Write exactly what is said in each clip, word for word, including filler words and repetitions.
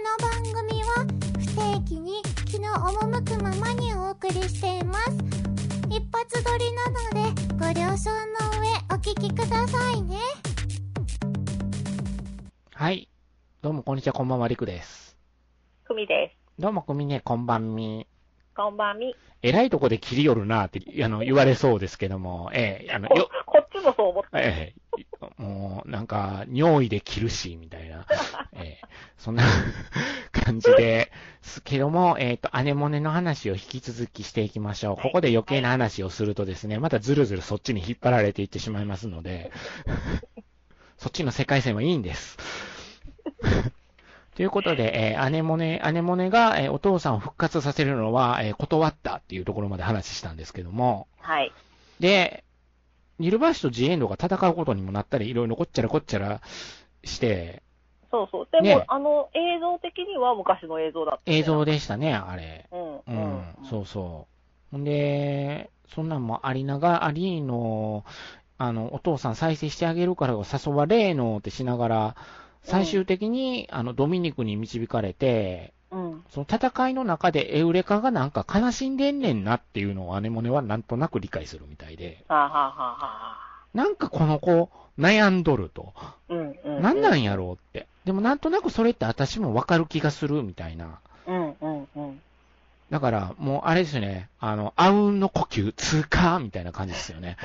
の番組は不定期に気の赴くままにお送りしています。一発撮りなのでご了承の上お聞きくださいね。 はい。どうもこんにちは、こんばんは、りくです。 くみです。 どうもくみね、こんばんみ。 こんばんみ。 えらいとこで切り寄るなって、あの、言われそうですけども、ええ、あの、 こ、 よ、 こっちもそう思った。 ええ、もう、なんか、尿意で切るし、みたいな、ええ、そんな感じですけども、えっと、アネモネの話を引き続きしていきましょう。ここで余計な話をするとですね、またずるずるそっちに引っ張られていってしまいますので、そっちの世界線はいいんです。ということで、えー、アネモネ、アネモネが、えー、お父さんを復活させるのは、えー、断ったっていうところまで話したんですけども。 はい。 で、ニルバーシュとジエンドが戦うことにもなったり、いろいろこっちゃらこっちゃらして。 そうそう。でも、 ね、 あの、映像的には昔の映像だった、 ね。映像でしたね、あれ。 うん。 うん。うん、そうそう。んで、そんなんもありながら、アリーの、あの、お父さん再生してあげるから誘われーのってしながら、最終的に、うん、あの、ドミニクに導かれて、うん、その戦いの中でエウレカがなんか悲しんでんねんなっていうのをアネモネはなんとなく理解するみたいで。 はあ、はあはあ、 なんかこの子、悩んどると。 うんうんうん、 なんなんやろうって。でもなんとなくそれって私もわかる気がするみたいな。 うんうんうん。 だから、もうあれですね、あの、あうんの呼吸通過みたいな感じですよね。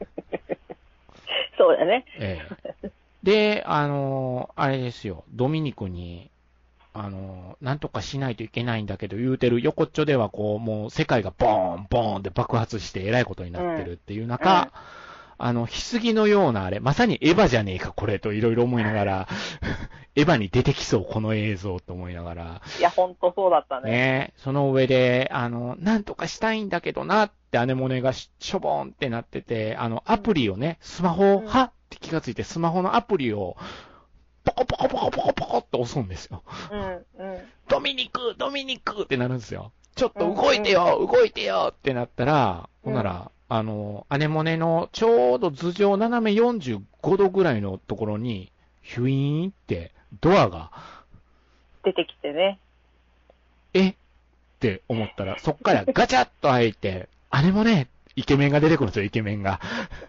そうだね。 ええ。で、あの、あれですよ、ドミニクに、あの、なんとかしないといけないんだけど言うてる横っちょではこう、もう世界がボーン、ボーンって爆発してえらいことになってるっていう中、うんうん、あの、棺のようなあれ、まさにエヴァじゃねえかこれといろいろ思いながら、エヴァに出てきそうこの映像と思いながら。 いや、ほんとそうだったね。 ね、その上で、あの、なんとかしたいんだけどなってアネモネがしょぼーんってなってて、あの、アプリをね、スマホを、うん、はっって気がついて、スマホのアプリを、ポコポコポコポコポコって押すんですよ。 うんうん、 ドミニクドミニクってなるんですよ。ちょっと動いてよ、うんうん、動いてよってなったら、ほんなら、あの、アネモネのちょうど頭上斜めよんじゅうごどぐらいのところに、ヒュイーンってドアが出てきてね。 えって思ったら、そっからガチャッと開いて、アネモネイケメンが出てくるんですよ、イケメンが。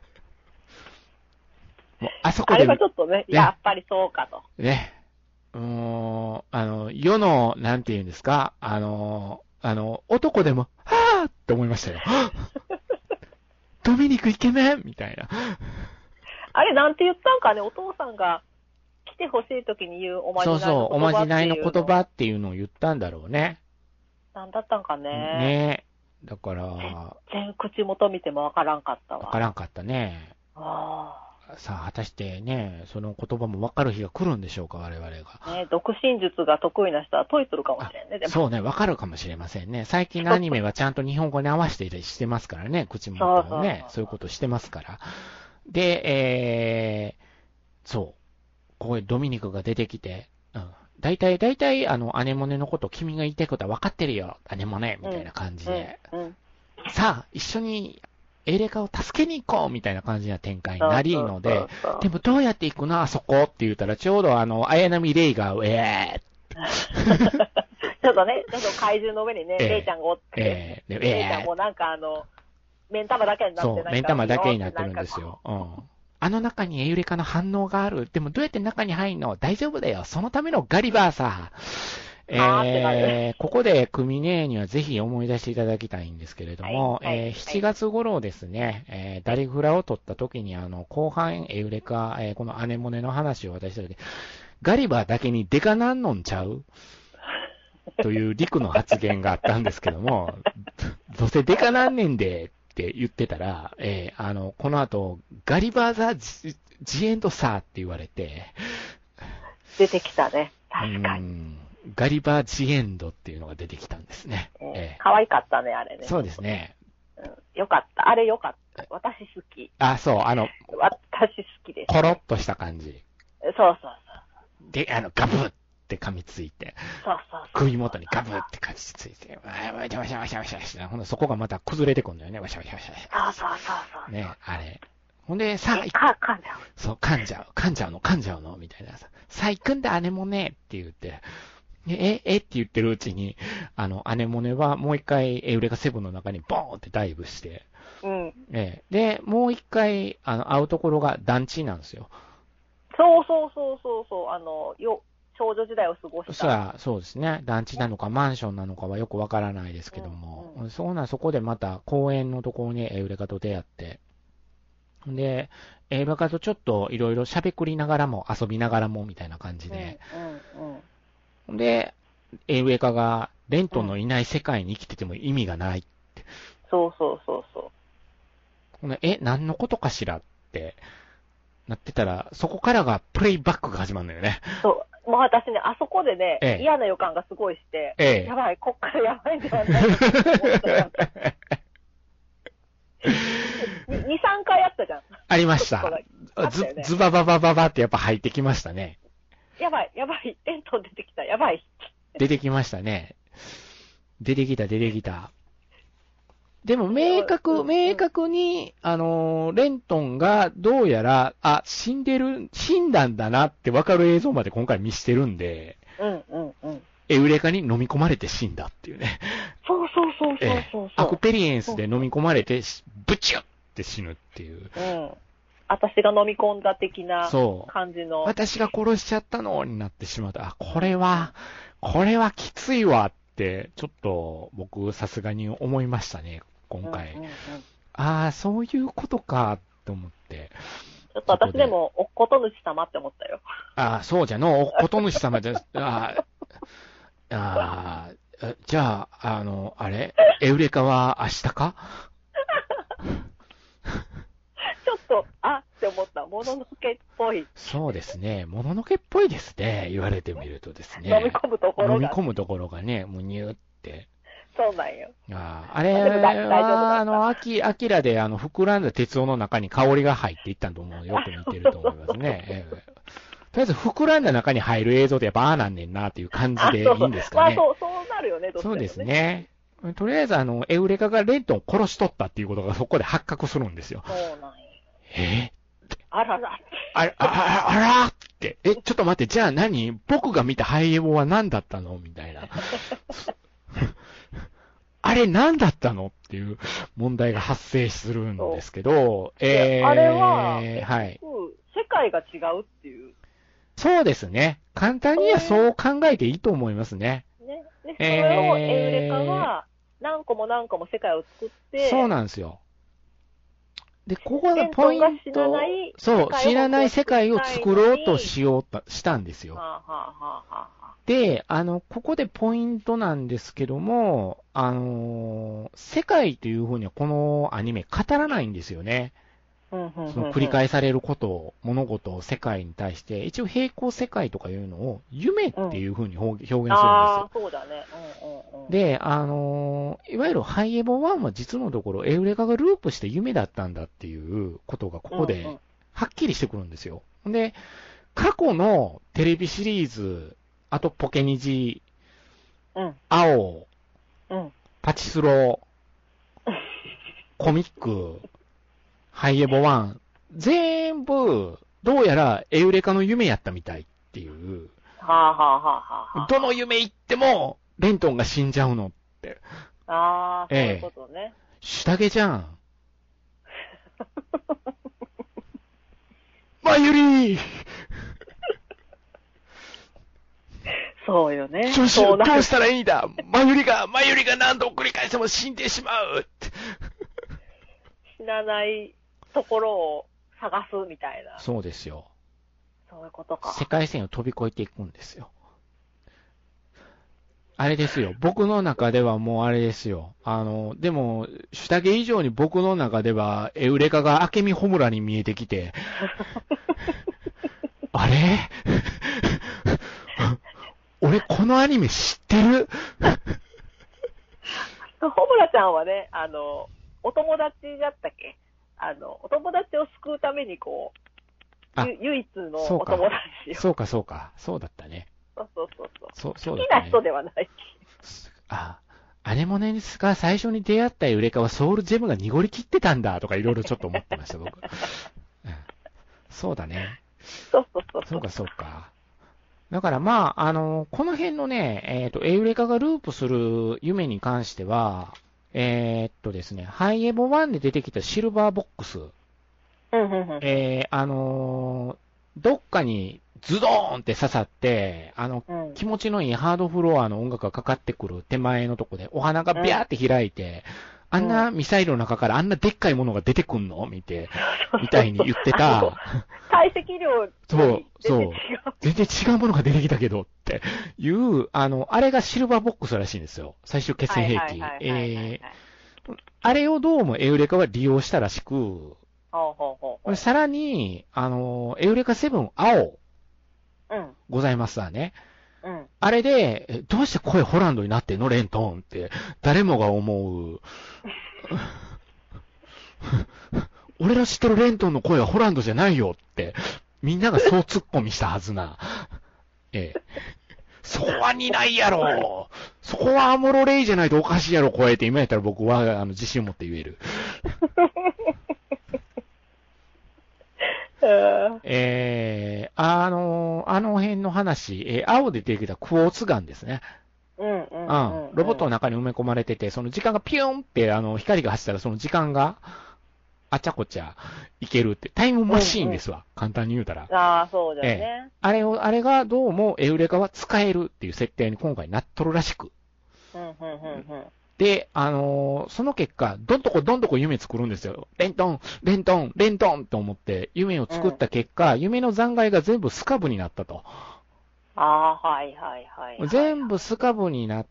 もうあそこで。 あれはちょっとね、ねやっぱりそうかと。 ね。もう、あの、世の、なんて言うんですか、あの、あの、男でも、はぁーって思いましたよ。ドミニクイケメンみたいな。 あれ、なんて言ったんかね、お父さんが来てほしいときに言うおまじないの言葉っていうの。そうそう、 おまじないの言葉っていうのを言ったんだろうね。 なんだったんかね。 ね。だから。 全然口元見てもわからんかったわ。 わからんかったね。 ああ。 さあ、果たしてね、その言葉も分かる日が来るんでしょうか、我々が。 ね、独身術が得意な人は解いとるかもしれんね、でも。 そうね、分かるかもしれませんね。最近のアニメはちゃんと日本語に合わせてしてますからね、口元をね、そういうことしてますから。で、えー、そう。ここでドミニクが出てきて、うん。大体、大体、あの、アネモネのこと君が言いたいことは分かってるよ、アネモネ、みたいな感じで。うんうんうん、さあ、一緒に、エレカを助けに行こうみたいな感じな展開になりので、でもどうやって行くのあそこって言ったら、ちょうどあの、綾波レイが、えーちょっとね、ちょっと怪獣の上にね、レイちゃんがおって、 えー、 レイちゃんもなんかあの、目ん玉だけになってないそう、目ん玉だけになってるんですよ。うん。あの中にエウレカの反応がある。でもどうやって中に入るの大丈夫だよ。そのためのガリバーさ。えー、ここでクミネーにはぜひ思い出していただきたいんですけれども、はいはい、えー、しちがつ頃ですね、えー、ダリフラを取った時にあの、後半エウレカ、えー、このアネモネの話を渡した時、ガリバーだけにデカなんのんちゃうというリクの発言があったんですけども、どうせデカなんねんでって言ってたら、えー、あの、この後、ガリバーザジ、ジエンドサーって言われて、 出てきたね。確かに。 ガリバージエンドっていうのが出てきたんですね。 えーえー、可愛かったね、あれね。 そうですね。 うん、よかった。あれよかった。私好き。 あ、そう、あの、 私好きです、ね。 コロッとした感じ。 そうそうそう。 で、あの、ガブって噛みついて。 そうそうそう。 首元にガブって噛みついて。わしゃわしゃわしゃわしゃわしゃわしゃ。ほんで、そこがまた崩れてくるんだよね。わしゃわしゃわしゃ。 そうそうそうそう。 ね、あれ。ほんで、さあ、 か、噛んじゃう。 そう、噛んじゃう。噛んじゃうの、噛んじゃうの、みたいなさ。さあ、行くんだ、姉もね、って言って。 でえ、えって言ってるうちに、あの、アネモネはもう一回エウレカセブンの中にボーンってダイブして、 うん。 ええ、で、もう一回、あの、会うところが団地なんですよ。 そうそうそうそうそう、あの、よ、少女時代を過ごした。 そうや、そうですね。団地なのかマンションなのかはよくわからないですけども、うんうん、そうな、そこでまた公園のところにエウレカと出会って、で、エウレカとちょっといろいろ喋くりながらも遊びながらもみたいな感じで、 うんうんうん、 で、エウレカがレントンのいない世界に生きてても意味がないって。うん、 そうそうそうそう。 え、何のことかしらってなってたら、そこからがプレイバックが始まるんだよね。 そう。もう私ね、あそこでね、 ええ、 嫌な予感がすごいして、 ええ、 やばい、こっからやばいんじゃないかと思ったに、さんかいあったじゃん。 ありました。ズ, ね、ズバババババってやっぱ入ってきましたね。 やばい、やばい、レントン出てきた、やばい。 出てきましたね。出てきた、出てきた。でも、明確、明確に、あのー、レントンがどうやら、あ、死んでる、死んだんだなって分かる映像まで今回見してるんで、 うんうんうん。 エウレカに飲み込まれて死んだっていうね。 そうそうそうそうそうそう、 アクペリエンスで飲み込まれて、ブチュッって死ぬっていう。 うん。私が飲み込んだ的な感じの。 私が殺しちゃったのになってしまった。あ、これは、これはきついわって、ちょっと僕さすがに思いましたね。今回。うんうんうん、ああ、そういうことか、と思って。 ちょっと私でも、おっこと主様って思ったよ。 ああ、そうじゃの、おっこと主様です。ああ、じゃあ、あの、あれエウレカは明日かちょっと、あって思った。もののけっぽい。 そうですね。もののけっぽいですね。言われてみるとですね。 飲み込むところが。 飲み込むところがね、むにゅって。 そうなんよ。 ああ、あれは、あの、アキ、アキラで、あの、膨らんだ鉄道の中に香りが入っていったんと思う。よく似てると思いますね。えー、とりあえず、膨らんだ中に入る映像でやっぱああなんねんなっていう感じでいいんですかね。 まあ、そう、そうなるよね、どうしてもね。 そうですね。とりあえず、あの、エウレカがレントンを殺しとったっていうことがそこで発覚するんですよ。 そうなんよ。 えー、 あらら。 あら、あら、あらって。え、ちょっと待って、じゃあ何僕が見たハイエボは何だったのみたいな。あれ何だったのっていう問題が発生するんですけど、 えー、あれは、 はい。 世界が違うっていう。 そうですね。簡単にはそう考えていいと思いますね。 ね。で、それをエウレカは何個も何個も世界を作って、 そうなんですよ。で、ここがポイント、そう、知らない世界を作ろうとしようとしたんですよ。 はあはあはあ、 で、あの、ここでポイントなんですけども、あのー、世界というふうにはこのアニメ語らないんですよね。その繰り返されることを、物事を世界に対して、一応平行世界とかいうのを夢っていうふうに表現するんですよ。うん、ああ、そうだね。うんうんうん、 で、あのー、いわゆるハイエボワンは実のところ、エウレカがループして夢だったんだっていうことがここではっきりしてくるんですよ。で、過去のテレビシリーズ、あとポケニジ、 うん、 青、 うん、 パチスロ、コミック、ハイエボワン、全部、どうやらエウレカの夢やったみたいっていう。 はあはあはあはあ、 どの夢行っても、レントンが死んじゃうのって。 ああ、そういうことね。 ええ、シュタゲじゃん。マユリーそうよね。 どうしよう、どうしたらいいんだ。マユリが、マユリが何度繰り返しても死んでしまうって。 死なないところを探すみたいな。 そうですよ。 そういうことか。 世界線を飛び越えていくんですよ。あれですよ。僕の中ではもうあれですよ。あの、でも、シュタゲ以上に僕の中では、エウレカが明美ホムラに見えてきて、あれ俺このアニメ知ってるホムラちゃんはね、あの、お友達だったっけ？あの、お友達を救うためにこう、唯一のお友達よ。 そうか、そうか、そうだったね。 そうそうそうそう。 そうそうだったね、好きな人ではない。 あ、アネモネが最初に出会ったエウレカはソウルジェムが濁り切ってたんだとかいろいろちょっと思ってました、僕。うん、そうだね。 そうそうそう。 そうか、そうか。 だからまあ、あの、この辺のね、えっと、エウレカがループする夢に関しては、えー、っとですね、ハイエボワンで出てきたシルバーボックス。 うんうんうん。 えー、あのー、どっかにズドーンって刺さって、あの、 うん、 気持ちのいいハードフロアの音楽がかかってくる手前のとこで、お花がビャーって開いて、うん、あんなミサイルの中からあんなでっかいものが出てくんの見て、みたいに言ってた。 体積量そう、そう。全然違うものが出てきたけどっていう、あの、あれがシルバーボックスらしいんですよ。最終決戦兵器。えー、あれをどうもエウレカは利用したらしく、 ほうほうほうほう、 さらに、あの、エウレカセブン青、 うん、 ございますわね。 うん。 あれで、どうして声ホランドになってんのレントンって、誰もが思う。俺の知ってるレントンの声はホランドじゃないよって、みんながそう突っ込みしたはずな。ええ。そこは似ないやろ。そこはアムロレイじゃないとおかしいやろ、声って今やったら僕はあの自信を持って言える。えー、あの、あの辺の話、えー、青で出てきたクォーツガンですね。 うんうんうん、うん。 ロボットの中に埋め込まれてて、その時間がピューンって、あの、光が走ったらその時間が、あちゃこちゃいけるって、タイムマシーンですわ。うんうん、簡単に言うたら。 ああ、そうだよね、 ええ。あれを、あれがどうもエウレカは使えるっていう設定に今回なっとるらしく。 うんうんうんうん。 で、あのー、その結果、どんどこどんどこ夢作るんですよ。レントン、レントン、レントンと思って夢を作った結果、うん、夢の残骸が全部スカブになったと。 ああ、はいはいはい、はい。 全部スカブになって、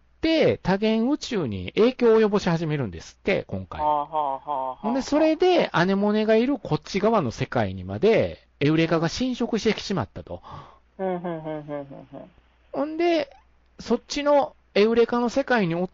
多元宇宙に影響を及ぼし始めるんですって、今回。 はあはあはあ、 で、それで、アネモネがいるこっち側の世界にまで、エウレカが侵食してしまったと。ほんで、そっちのエウレカの世界におった、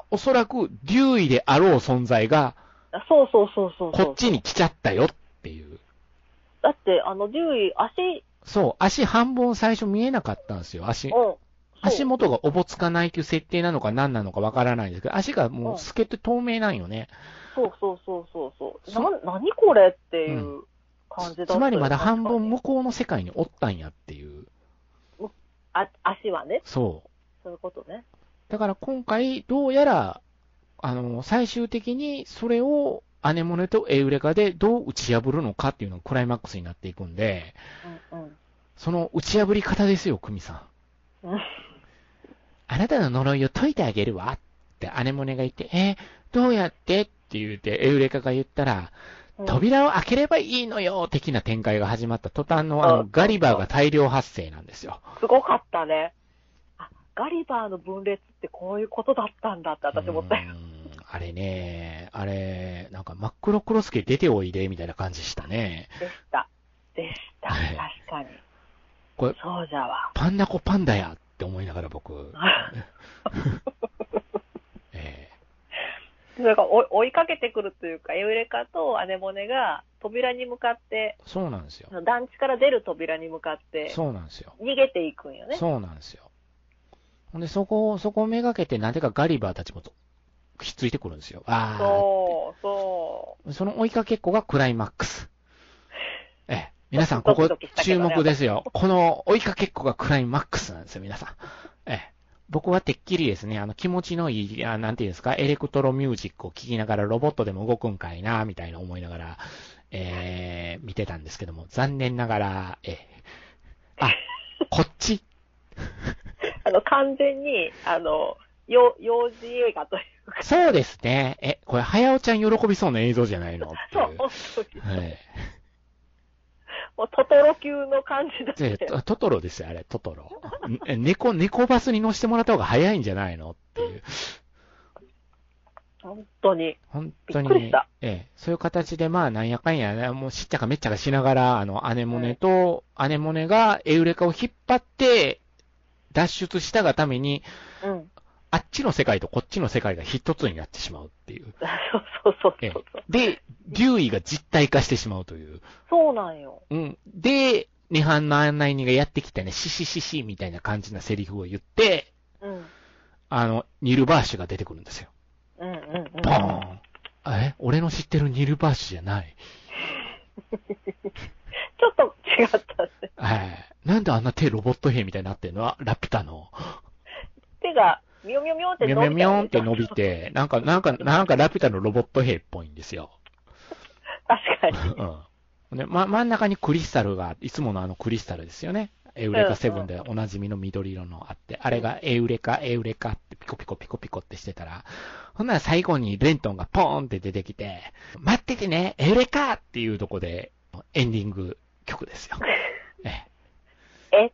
おそらくデューイであろう存在が、 そうそうそうそう。 こっちに来ちゃったよっていう。 だって、あの、デューイ、足、 そう、足半分最初見えなかったんですよ、足。うん、足元がおぼつかないという設定なのか何なのかわからないんですけど、足がもう透けて透明なんよね。 そうそうそうそうそう。な、なにこれっていう感じだった、 うん。つまりまだ半分向こうの世界におったんやっていう。 あ、足はね。 そう。 そういうことね。 だから今回、どうやら、あの、最終的にそれをアネモネとエウレカでどう打ち破るのかっていうのがクライマックスになっていくんで、うんうん、その打ち破り方ですよ、クミさん。うん、あなたの呪いを解いてあげるわってアネモネが言って、えー、どうやってって言って、エウレカが言ったら、うん、扉を開ければいいのよ的な展開が始まった途端のあのガリバーが大量発生なんですよ。 すごかったね。あ、ガリバーの分裂ってこういうことだったんだって私思ったよ。 あれね、あれ、なんか真っ黒クロスケ出ておいでみたいな感じしたね。 でした。でした。確かに。これ、そうじゃわ。 パンダコパンダやって思いながら僕。 ええ、なんか追いかけてくるというか、エウレカとアネモネが扉に向かって、 そうなんですよ。 団地から出る扉に向かって、 そうなんですよ。 逃げていくんよね。 そうなんですよ。ほんで、そこを、そこをめがけて、なぜかガリバーたちもひっついてくるんですよ。ああ。 そう、そう。 その追いかけっこがクライマックス。ええ。皆さん、ここ注目ですよ。この追いかけっこがクライマックスなんですよ、皆さん。ええ。僕はてっきりですね、あの気持ちのいい、あなんていうんですか、エレクトロミュージックを聴きながらロボットでも動くんかいな、みたいな思いながら、えー、見てたんですけども、残念ながら、えー、あ、こっち。 あの、完全に、あの、幼児映画というか。 そうですね。え、これ、早尾ちゃん喜びそうな映像じゃないのっていう。 そう、本当に。 はい。 もうトトロ級の感じだってト。トトロですよ、あれ、トトロ。猫、猫バスに乗せてもらった方が早いんじゃないのっていう。 本当に。 本当に。 びっくりした。 ええ、そういう形で、まあ、なんやかんや、もうしっちゃかめっちゃかしながら、あの、アネモネと、アネモネがエウレカを引っ張って、脱出したがために、うん、あっちの世界とこっちの世界が一つになってしまうっていう。 そうそうそうそう。 で、デューイが実体化してしまうという。 そうなんよ。 うん。で、涅槃の案内人がやってきてね、シシシシみたいな感じなセリフを言って、うん、あの、ニルバーシュが出てくるんですよ。 うんうんうん。 ボーン。え俺の知ってるニルバーシュじゃない。 ちょっと違ったね。 はい。なんなんであんな手ロボット兵みたいになってんのは、ラピュタの。 手が、ミョミョミョンって伸びて。 ミョミョミョンって伸びて、なんか、なんか、なんかラピュタのロボット兵っぽいんですよ。 確かに。 うん。で、ま、真ん中にクリスタルが、いつものあのクリスタルですよね。エウレカセブンでおなじみの緑色のあって、あれがエウレカ、エウレカってピコピコピコピコってしてたら、ほんなら最後にレントンがポーンって出てきて、待っててね、エウレカっていうとこでエンディング曲ですよ。ええって。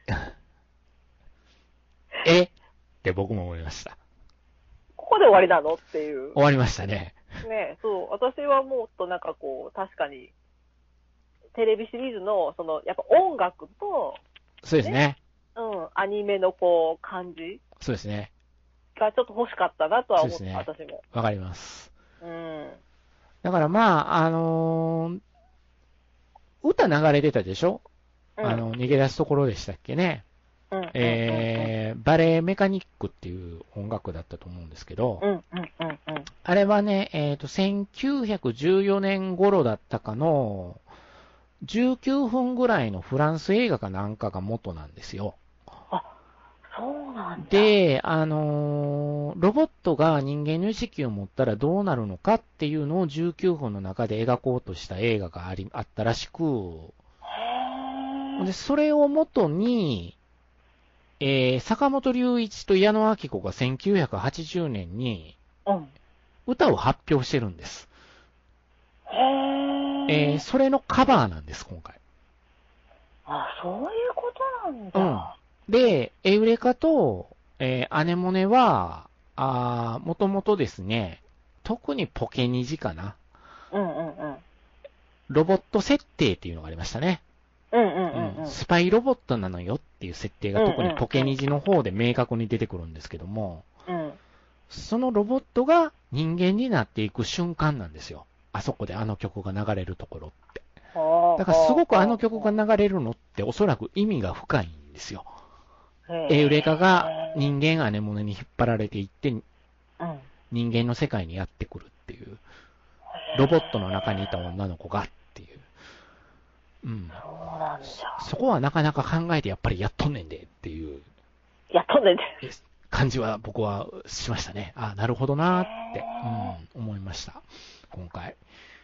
えって僕も思いました。 ここで終わりなのっていう。 終わりましたね。 ね、そう。私はもっとなんかこう、確かに、テレビシリーズの、その、やっぱ音楽と、 そうですね。 うん、アニメのこう、感じそうですね。 がちょっと欲しかったなとは思った、 そうですね、 私も。 わかります。 うん。 だからまあ、あのー、歌流れてたでしょ、うん、あの、逃げ出すところでしたっけね。うん。えー、バレエメカニックっていう音楽だったと思うんですけど、 うんうんうんうん。 あれはね、えっと、せんきゅうひゃくじゅうよねん頃だったかの、じゅうきゅうふんぐらいのフランス映画かなんかが元なんですよ。 あ、そうなんだ。 で、あのー、ロボットが人間の意識を持ったらどうなるのかっていうのをじゅうきゅうふんの中で描こうとした映画があり、あったらしく、 へー。 で、それを元に、えー、坂本龍一と矢野顕子がせんきゅうひゃくはちじゅうねんに、歌を発表してるんです。 へー。 えー、それのカバーなんです、今回。 あ、そういうことなんだ。 うん。で、エウレカと、えー、アネモネは、あー、もともとですね、特にポケニジかな。 うんうんうん。 ロボット設定っていうのがありましたね。 うんうんうんうん。 スパイロボットなのよっていう設定が特にポケニジの方で明確に出てくるんですけども、 うん、 そのロボットが人間になっていく瞬間なんですよ。あそこであの曲が流れるところって。だからすごくあの曲が流れるのっておそらく意味が深いんですよ。エウレカが人間アネモネに引っ張られていって、人間の世界にやってくるっていう。ロボットの中にいた女の子がっていう。うん。 そうなんだ。 そこはなかなか考えてやっぱりやっとんねんでっていう。 やっとんねんで。 感じは僕はしましたね。あ、なるほどなーって、うん、思いました。今回。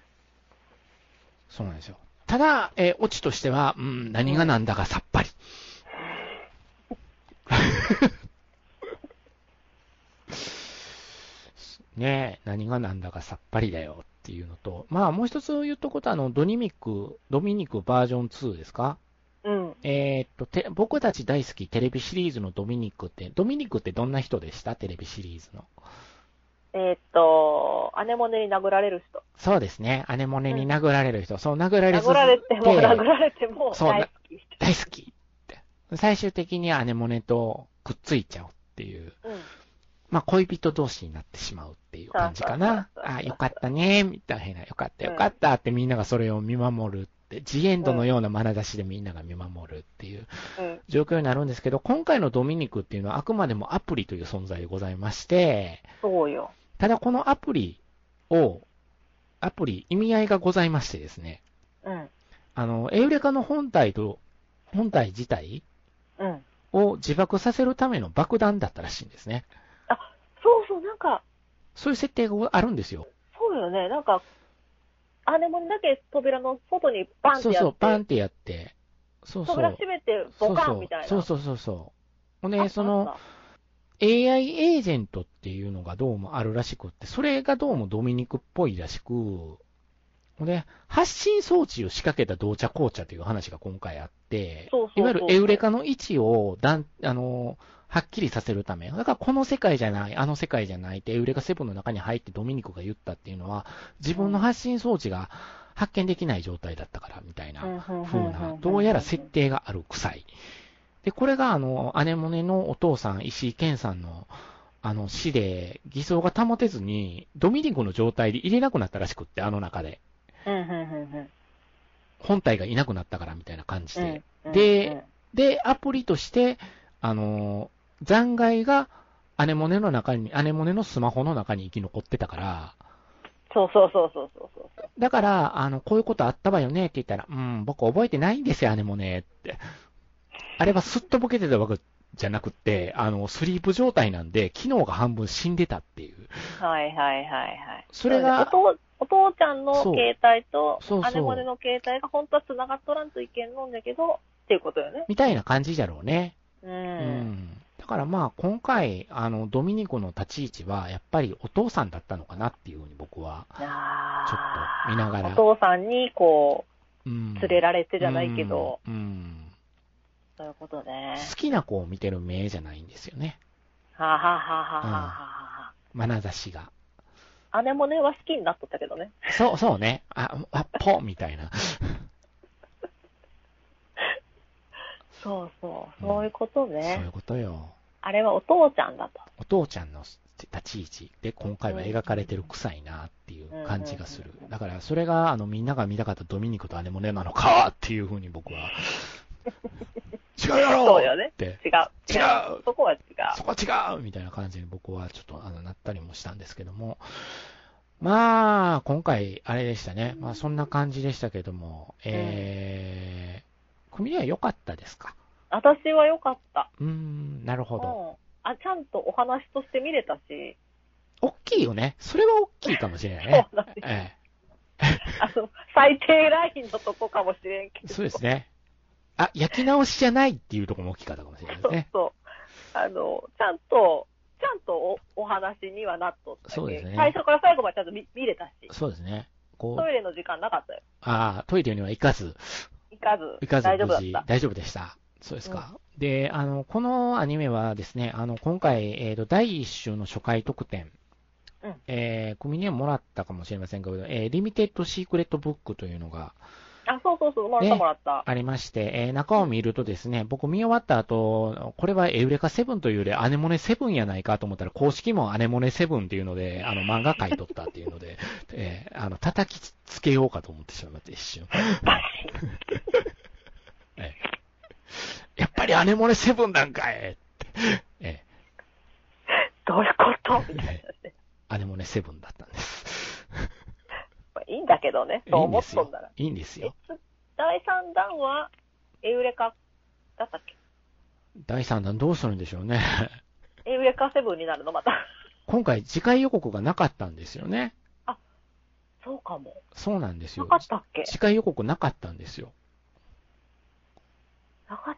そうなんですよ。ただ、えー、オチとしては、うん、何がなんだかさっぱり。ねえ、何がなんだかさっぱりだよっていうのと、まあもう一つ言っとくと、あの、ドニミック、ドミニクバージョンツーですか？ うん。 えー、っとて、僕たち大好きテレビシリーズのドミニクって、ドミニクってどんな人でした？テレビシリーズの。 えー、っと、アネモネに殴られる人。 そうですね。アネモネに殴られる人。うん、そう、殴られ殴られても、殴られても大好き。 大好きって。最終的にアネモネとくっついちゃうっていう。 うん、 まあ、恋人同士になってしまうっていう感じかな。あ、よかったね、みたいな。よかった、よかったってみんながそれを見守るって、ジエンドのような眼差しでみんなが見守るっていう状況になるんですけど、今回のドミニクっていうのはあくまでもアプリという存在でございまして、 そうよ。 ただこのアプリを、アプリ、意味合いがございましてですね。 うん。 あの、エウレカの本体と、本体自体うん。 を自爆させるための爆弾だったらしいんですね。 あ、そうそう、なんか。 そういう設定があるんですよ。 そうよね、なんか、アネモネだけ扉の外にバンってやって。 そうそう、バンってやって。そうそう。 扉閉めてボカンみたいな。 そうそうそうそう。ほんで、その、エーアイ エージェントっていうのがどうもあるらしくって、それがどうもドミニクっぽいらしく、で、発信装置を仕掛けた同茶紅茶という話が今回あって、 そうそうそう、 いわゆるエウレカの位置をだん、あの、はっきりさせるため、だからこの世界じゃない、あの世界じゃないって、エウレカセブンの中に入ってドミニクが言ったっていうのは、自分の発信装置が発見できない状態だったから、みたいな風な、どうやら設定がある臭い。で、これがあの、アネモネのお父さん、石井健さんの、あの、死で、偽装が保てずに、ドミニクの状態で入れなくなったらしくって、あの中で。本体がいなくなったからみたいな感じで。で、で、アプリとして、あの、残骸がアネモネの中に、アネモネのスマホの中に生き残ってたから、 そうそうそうそうそうそう。 だから、あの、こういうことあったわよねって言ったら、うん、僕覚えてないんですよ、アネモネって。 あれはすっとぼけてたわけじゃなくて、あの、スリープ状態なんで、機能が半分死んでたっていう。 はいはいはいはい。 それが、 お父、お父ちゃんの携帯と、 そうそう姉もねの携帯が本当は繋がっとらんといけんのんだけど、っていうことよね。 みたいな感じじゃろうね。 うん。 うんだからまあ今回、あの、ドミニコの立ち位置は、やっぱりお父さんだったのかなっていうふうに僕は、ちょっと見ながら。 お父さんにこう、うん、連れられてじゃないけど、 うん。うん、 そういうことね。 好きな子を見てる目じゃないんですよね。 はははははは。 眼差しが。 姉もねは好きになっとったけどね。 そう、そうね。あ、あ、ポみたいな。 そうそう、そういうことね、 うん。そういうことよ。 あれはお父ちゃんだと。 お父ちゃんの立ち位置で今回は描かれてる臭いなっていう感じがする。だからそれがあのみんなが見たかったドミニクとアネモネなのかっていうふうに僕は。違うやろそうよね。 って。 違う。違う。そこは違う。 そこは違うみたいな感じに僕はちょっとあのなったりもしたんですけども。まあ、今回あれでしたね。まあそんな感じでしたけども、えー、組は良かったですか？ 私は良かった。 うーん、なるほど。 うん、あ、ちゃんとお話として見れたし。 大きいよね。それは大きいかもしれないね。 そうなんです。 ええあの、最低ラインのとこかもしれんけど。 そうですね。あ、焼き直しじゃないっていうところも大きかったかもしれないですね。 そうそう。あの、ちゃんと、ちゃんと お, お話にはなっとった。 そうですね。 最初から最後までちゃんと 見, 見れたし。 そうですね。 こうトイレの時間なかったよ。 ああ、トイレには行かず。 行かず。 行かず、 大丈夫だった。 大丈夫でした。そうですか。うん、で、あの、このアニメはですね、あの、今回、えっと、だいいっ週の初回特典。うん、えー、組にはもらったかもしれませんけど、えー、リミテッドシークレットブックというのが、 あ、そうそうそう、もらったもらった。 ありまして、えー、中を見るとですね、僕見終わった後、これはエウレカセブンというよりアネモネセブンやないかと思ったら、公式もアネモネセブンっていうので、あの、漫画書いとったっていうので、えー、あの、叩きつけようかと思ってしまいました、一瞬。えー、やっぱりアネモネセブンなんかいって、えー、どういうことみたいなね。 アネモネセブンだったんです。 いいんだけどね、そう思っとんなら。 いいんですよ。 だいさんだんは、エウレカだったっけ？ だいさんだんどうするんでしょうね。 エウレカセブンになるのまた。 今回次回予告がなかったんですよね。 あ、そうかも。 そうなんですよ。 なかったっけ？ 次回予告なかったんですよ。 なかった、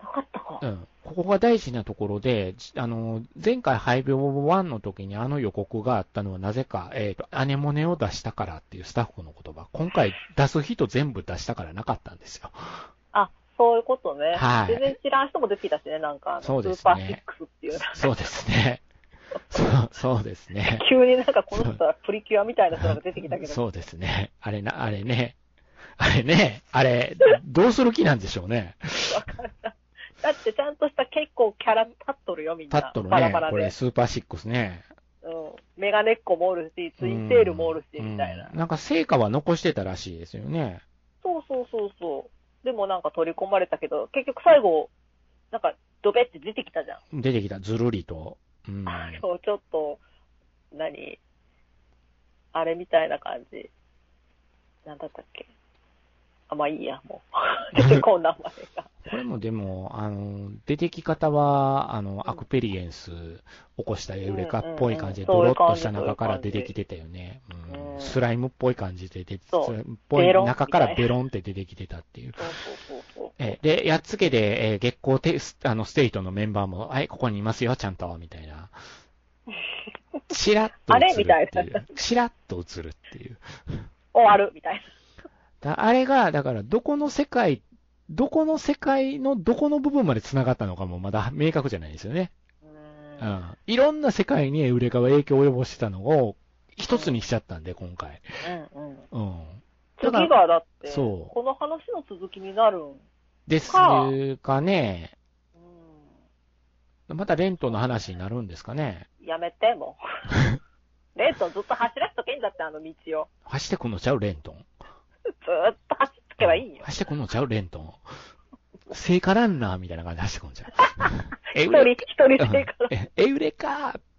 なかったか。 うん。ここが大事なところで、あの、前回ハイビオワンの時にあの予告があったのはなぜか、えっと、アネモネを出したからっていうスタッフの言葉。今回出す人全部出したからなかったんですよ。 あ、そういうことね。 はい。 全然知らん人も出てきたしね、なんか。 そうですね。 スーパーシックスっていう。 そうですね。そう、そうですね。 急になんかこの人はプリキュアみたいな人が出てきたけど。 そうですね。あれな、あれね。あれね、あれ、どうする気なんでしょうね。 わかんない。だってちゃんとした結構キャラ立っとるよ、みんな。 立っとるね。 バラバラで。 これスーパーシックスね。 うん。メガネっ子もおるし、ツインテールもおるし、みたいな、 うん。なんか成果は残してたらしいですよね。 そうそうそうそう。でもなんか取り込まれたけど、結局最後、なんかドベって出てきたじゃん。 出てきた、ずるりと。うん。 そう、ちょっと、何あれみたいな感じ。なんだったっけ？あ、まあいいや、もう。出てこん名前が。 これもでも、あの、出てき方は、あの、アクペリエンス起こしたエウレカっぽい感じで、ドロッとした中から出てきてたよね。うん、スライムっぽい感じで出て、スライムっぽい中からベロンって出てきてたっていう。 そうそうそうえで、やっつけで、えー、月光テあのステイトのメンバーも、はい、ここにいますよ、ちゃんと、みたいな。チラッと映るっていう。あれみたいな。チラッと映るっていう。 終わるみたいな。 だあれが、だから、どこの世界、どこの世界のどこの部分まで繋がったのかもまだ明確じゃないですよね。うん。うん。いろんな世界にエウレカは影響を及ぼしてたのを一つにしちゃったんで、今回。 うんうん。うん。 だ次がだって、 そう。 この話の続きになるんですかね。うん。またレントの話になるんですかね。 やめて、もう。レントンずっと走らしとけんだって、あの道を。 走ってくんのちゃう、レントン。 ずーっと走ってけばいいよ。 走ってくんのちゃう、レントン。聖火ランナーみたいな感じで走ってくんちゃう。 一人、一人聖火ランナー。 エウレカーって。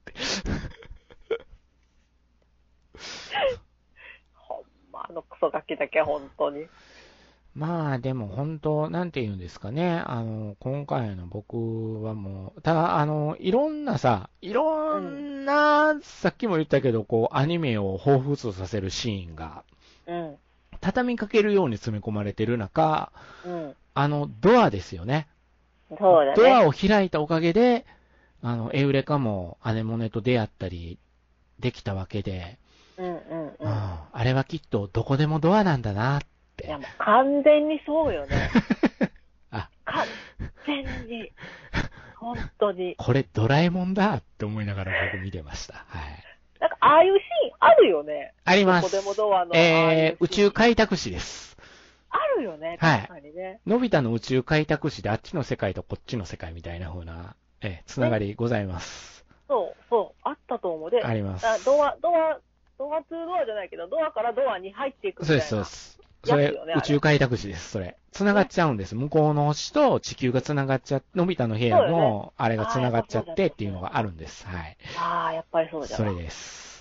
ほんま、あのクソガキだけ、本当に。 まあでも本当、なんて言うんですかね。あの、今回の僕はもう、ただ、あの、いろんなさ、いろんな、うん、さっきも言ったけど、こう、アニメを彷彿とさせるシーンが、うん、畳みかけるように詰め込まれてる中、うん、あの、ドアですよね。 そうだね。 ドアを開いたおかげで、あの、エウレカもアネモネと出会ったりできたわけで、うんうんうん。あれはきっとどこでもドアなんだなって。 いやもう完全にそうよね。あ、完全に。本当に。 これドラえもんだって思いながら僕見てました。はい。 なんかああいうシーンあるよね。 あります。 どこでもドアの。 えー、宇宙開拓士です。 あるよね。確かにね。はい、 のび太の宇宙開拓士であっちの世界とこっちの世界みたいな風な、えー、つながりございます。 そう、そう、あったと思う。で、 あります。 ドア、ドア、ドアツードアじゃないけど、ドアからドアに入っていくみたいな。 そうです、そうです。それ、宇宙開拓士です、それ。繋がっちゃうんです。向こうの星と地球が繋がっちゃって、のび太の部屋の、あれが繋がっちゃってっていうのがあるんです。はい。 ああ、やっぱりそうじゃん。 それです。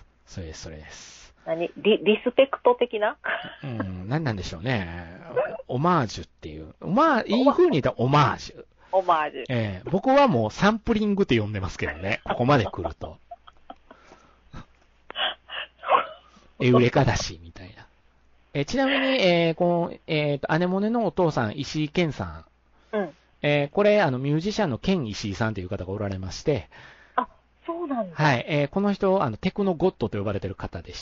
それです、それです。 何リ、リスペクト的なうん、何なんでしょうね。オマージュっていう。まあ、いい風に言ったらオマージュ。 オマージュ。 えー、僕はもうサンプリングって呼んでますけどね。ここまで来ると。エウレカだし、みたいな。えー、ちなみに、えー、この、えっと、アネモネのお父さん、石井健さん。うん。えー、これ、あの、ミュージシャンの健石井さんという方がおられまして。 あ、そうなんだ。 はい。えー、この人、あの、テクノゴッドと呼ばれてる方でして。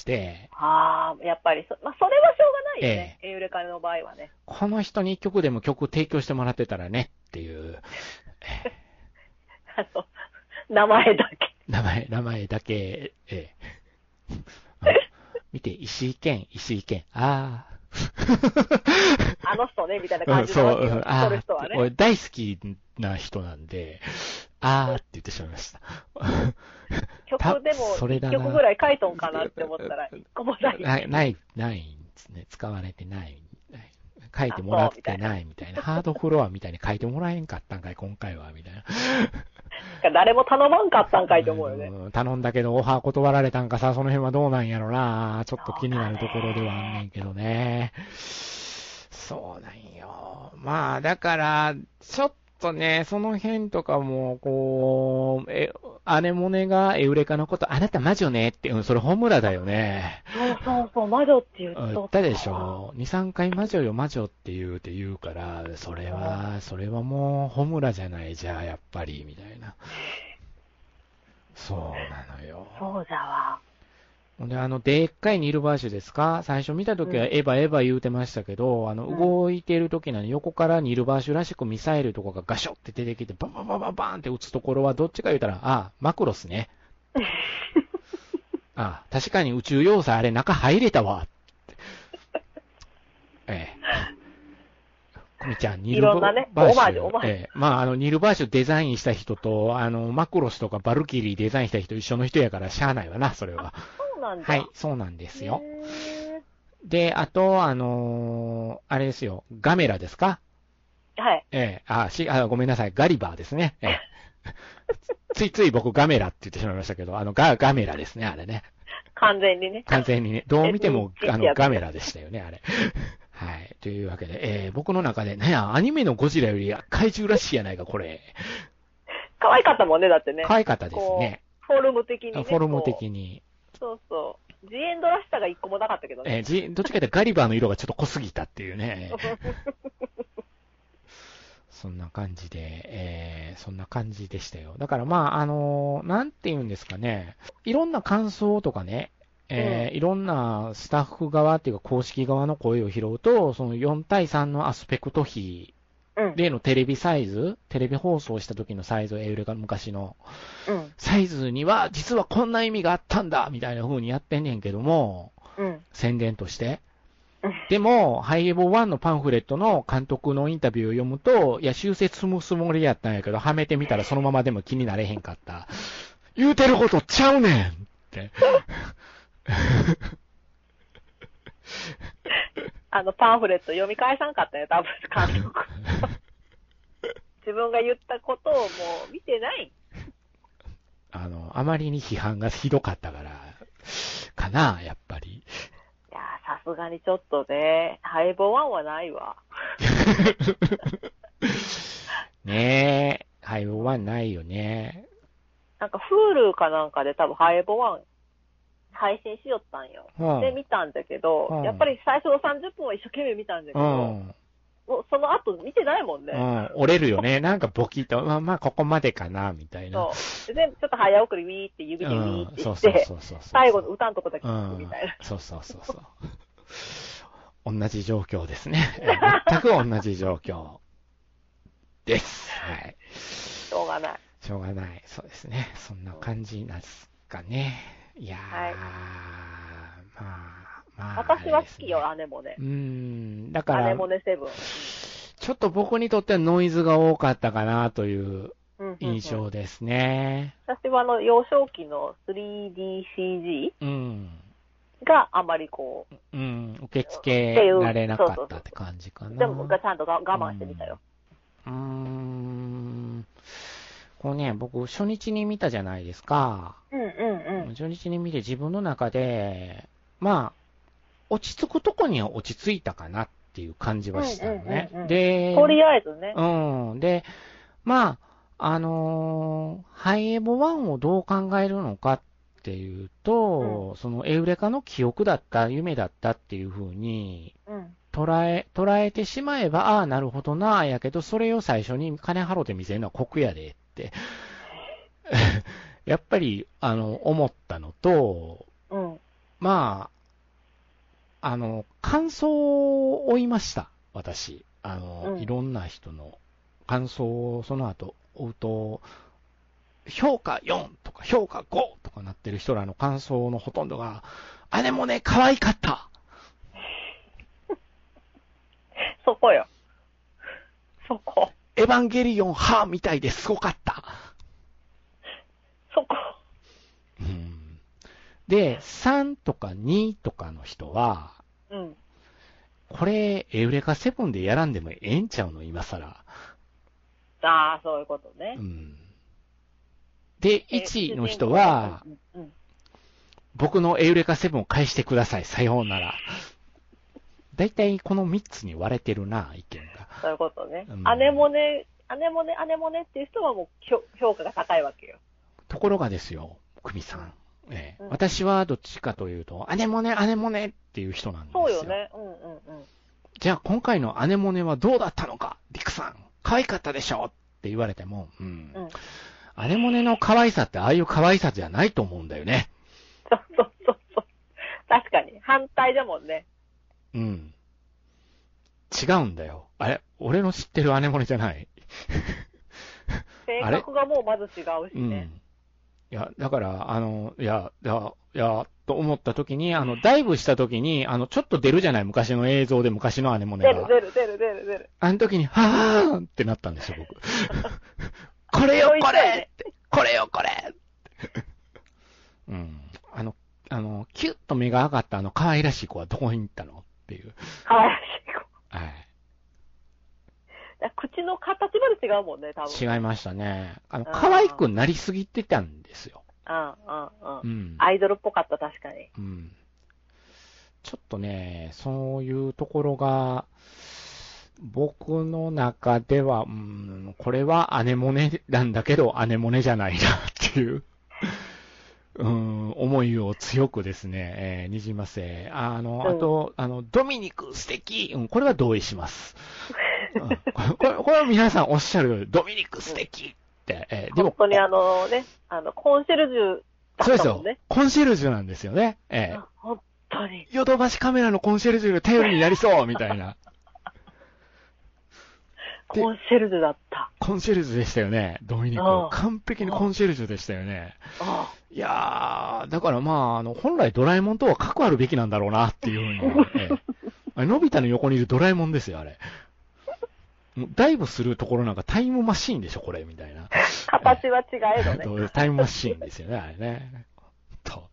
ああ、やっぱりそ、まあ、それはしょうがないよね。えー、エウレカの場合はね。 この人に一曲でも曲提供してもらってたらね、っていう。 あの、名前だけ。 名前、名前だけ、えー、見て、石井健、石井健、ああ。 あの人ね、みたいな感じの、うん、そう、ああ、人はね。 俺大好きな人なんで、あーって言ってしまいました。 曲でもいっきょくぐらい書いとんかなって思ったら、いっこもない。 ない、ない、ないんですね。使われてない。書いてもらってないみたいな。ハードフロアみたいに書いてもらえんかったんかい、今回は、みたいな。 誰も頼まんかったんかいと思うよね。 うん、頼んだけど、オファー断られたんかさ、その辺はどうなんやろな。ちょっと気になるところではあんねんけどね。そうなんよ。まあ、だから、ちょっとね、その辺とかも、こう、え、アネモネがエウレカのこと、あなた魔女ねって、うん、それホムラだよね。 そうそうそう、魔女って言っとった。 言ったでしょ。に、さんかい魔女よ、魔女って言うって言うから、それは、それはもう、ホムラじゃない、じゃあ、やっぱり、みたいな。そうなのよ。 そうじゃわ。 で、あの、でっかいニルバーシュですか？最初見たときはエヴァエヴァ言うてましたけど、うん、あの、動いてるときなのに横からニルバーシュらしくミサイルとかがガショって出てきて、バンバンバンバンバンって撃つところはどっちか言うたら、ああ、マクロスね。ああ、確かに宇宙要塞あれ中入れたわ。ええ。コミちゃん、ニルバーシュ。いろんなね、オマージュ、オマージュ。ええ。まあ、あの、ニルバーシュデザインした人と、あの、マクロスとかバルキリーデザインした人一緒の人やからしゃあないわな、それは。はい、そうなんですよ。で、あと、あのー、あれですよ、ガメラですか？ はい。 ええー、あ、し、あ、ごめんなさい、ガリバーですね。ええー、ついつい僕ガメラって言ってしまいましたけど、あの、ガ、ガメラですね、あれね。 完全にね。 完全にね。どう見ても、あの、ガメラでしたよね、あれ。はい。というわけで、えー、僕の中で、ね、アニメのゴジラより怪獣らしいやないか、これ。 可愛かったもんね、だってね。 可愛かったですね。 フォルム的にね。 フォルム的に。 そうそう。ジエンドらしさが一個もなかったけどね。 えー、ジどっちかというとガリバーの色がちょっと濃すぎたっていうね。そんな感じで、えー、そんな感じでしたよ。だからまあ、あのー、なんて言うんですかね。いろんな感想とかね、えーうん、いろんなスタッフ側っていうか公式側の声を拾うと、そのよん対さんのアスペクト比、うん、例のテレビサイズ、テレビ放送した時のサイズ、エウレカ昔の、うん、サイズには実はこんな意味があったんだみたいな風にやってんねんけども、うん、宣伝として。うん、でも、ハイエボワンのパンフレットの監督のインタビューを読むと、いや、修正積むつもりやったんやけど、はめてみたらそのままでも気になれへんかった。言うてることちゃうねんって。 あの、パンフレット読み返さんかったよ、多分、監督。自分が言ったことをもう見てない。 あの、あまりに批判がひどかったから、かな、やっぱり。 いや、さすがにちょっとね、ハイボワンはないわ。 ねえ、ハイボワンないよね。 なんか、Hulu かなんかで多分ハイボワン配信しよったんよ。 うん、 で、見たんだけど、うん、やっぱり最初のさんじゅっぷんは一生懸命見たんだけど、うん、もうその後見てないもんね。 うん、折れるよね。なんかボキッと、まあまあここまでかな、みたいな。 そう。で、ちょっと早送りウィーって指でウィーって言って、最後の歌のとこだけ聞くみたいな、 うん。そうそうそうそう。同じ状況ですね。全く同じ状況です。はい。 しょうがない。 しょうがない。そうですね。そんな感じなんですかね。いやー、はい、まあ、まあ、 私は好きよ、姉もね。 うーん、だから、 姉もねセブン。 ちょっと僕にとってはノイズが多かったかなという印象ですね。 うんうんうん、私はあの、幼少期の スリーディーシージー、うん、があまりこう、 うん、受け付けられなかったって感じかな。 でも、ちゃんと我慢してみたよ。 うーん。こうね、僕、初日に見たじゃないですか。 うんうんうん。 初日に見て自分の中で、まあ、落ち着くとこには落ち着いたかなっていう感じはしたのね。 うんうんうんうん、 で、 とりあえずね。 うん。で、まあ、あのー、ハイエボワンをどう考えるのかっていうと、うん、そのエウレカの記憶だった、夢だったっていう風に、うん捉え、捉えてしまえば、ああ、なるほどな、やけど、それを最初に金払って見せるのは酷やでって、やっぱり、あの、思ったのと、うん、まあ、あの、感想を追いました、私。あの、うん、いろんな人の感想をその後追うと、評価よんとか評価ごとかなってる人らの感想のほとんどが、あれもね、可愛かったそこよ。そこ。 エヴァンゲリオン、はぁ、みたいですごかった。 そこ。 うん、で、さんとかにとかの人は、うん、これ、エウレカセブンでやらんでもええんちゃうの、今更。ああ、そういうことね。 うん、で、いちの人は、うんうん、僕のエウレカセブンを返してください、さようなら。だいたいこのみっつに割れてるな、意見が。 そういうことね。うん、姉もね、姉もね、姉もねっていう人はもう評価が高いわけよ。 ところがですよ、久美さん。ええうん、私はどっちかというと、姉もね、姉もねっていう人なんですよ。 そうよね。うんうんうん。 じゃあ今回の姉もねはどうだったのか、リクさん。可愛かったでしょって言われても、うん。うん、姉もねの可愛さってああいう可愛さじゃないと思うんだよね。 そうそうそうそう。確かに。反対だもんね。 うん。違うんだよ。あれ俺の知ってる姉もねじゃない。 性格がもうまず違うしね。うん。いや、だから、あの、いや、いや、いや、と思った時に、あの、ダイブした時に、あの、ちょっと出るじゃない昔の映像で昔の姉もねが。 出る、出る、出る、出る、出る。 あの時に、はーってなったんですよ、僕。これよ、これって、これよ、これうん。あの、あの、キュッと目が上がったあの可愛らしい子はどこに行ったのっていう。 可愛らしい子。 はい。 口の形まで違うもんね、多分。 違いましたね。あの、可愛くなりすぎてたんですよ。 うん、うん、うん。アイドルっぽかった、確かに。 うん。ちょっとね、そういうところが、僕の中では、うん、これは姉もねなんだけど、姉もねじゃないなっていう。うん、思いを強くですね、えー、にじませ。あの、うん、あと、あの、ドミニク素敵。うん、これは同意します。うん、これ、これは皆さんおっしゃるように、ドミニク素敵って、えー、でも。本当にあのね、あの、コンシェルジュだったもんね。そうですよ。 コンシェルジュなんですよね。えー、 本当に。 ヨドバシカメラのコンシェルジュが頼りになりそう、みたいな。 コンシェルジュだった。 コンシェルジュでしたよね、ドミニク。完璧にコンシェルジュでしたよね。いやー、だからまあ、あの、本来ドラえもんとは核あるべきなんだろうなっていうふうに、ええ、あれのび太の横にいるドラえもんですよ、あれ。もうダイブするところなんかタイムマシーンでしょ、これ、みたいな。 形は違えどね。 タイムマシーンですよね、あれね。と。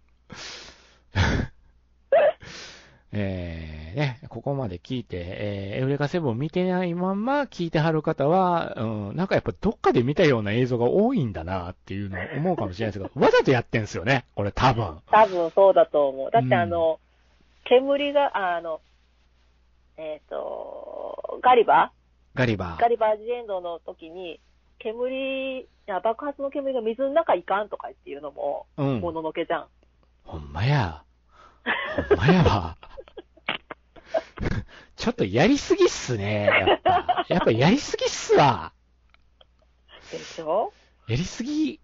えー、ね、ここまで聞いて、えー、エウレカセブンを見てないまんま聞いてはる方は、うん、なんかやっぱどっかで見たような映像が多いんだなっていうのを思うかもしれないですけど、わざとやってんすよね、これ多分。 多分そうだと思う。だってあの、うん、煙が、あの、えっ、ー、と、ガリバガリバー。 ガリバージエンドの時に、煙、いや爆発の煙が水の中いかんとかっていうのも、 うん。 もののけじゃん。 ほんまや。ほんまやわ。ちょっとやりすぎっすね。やっぱ。やっぱやりすぎっすわ。 でしょ？ やりすぎ。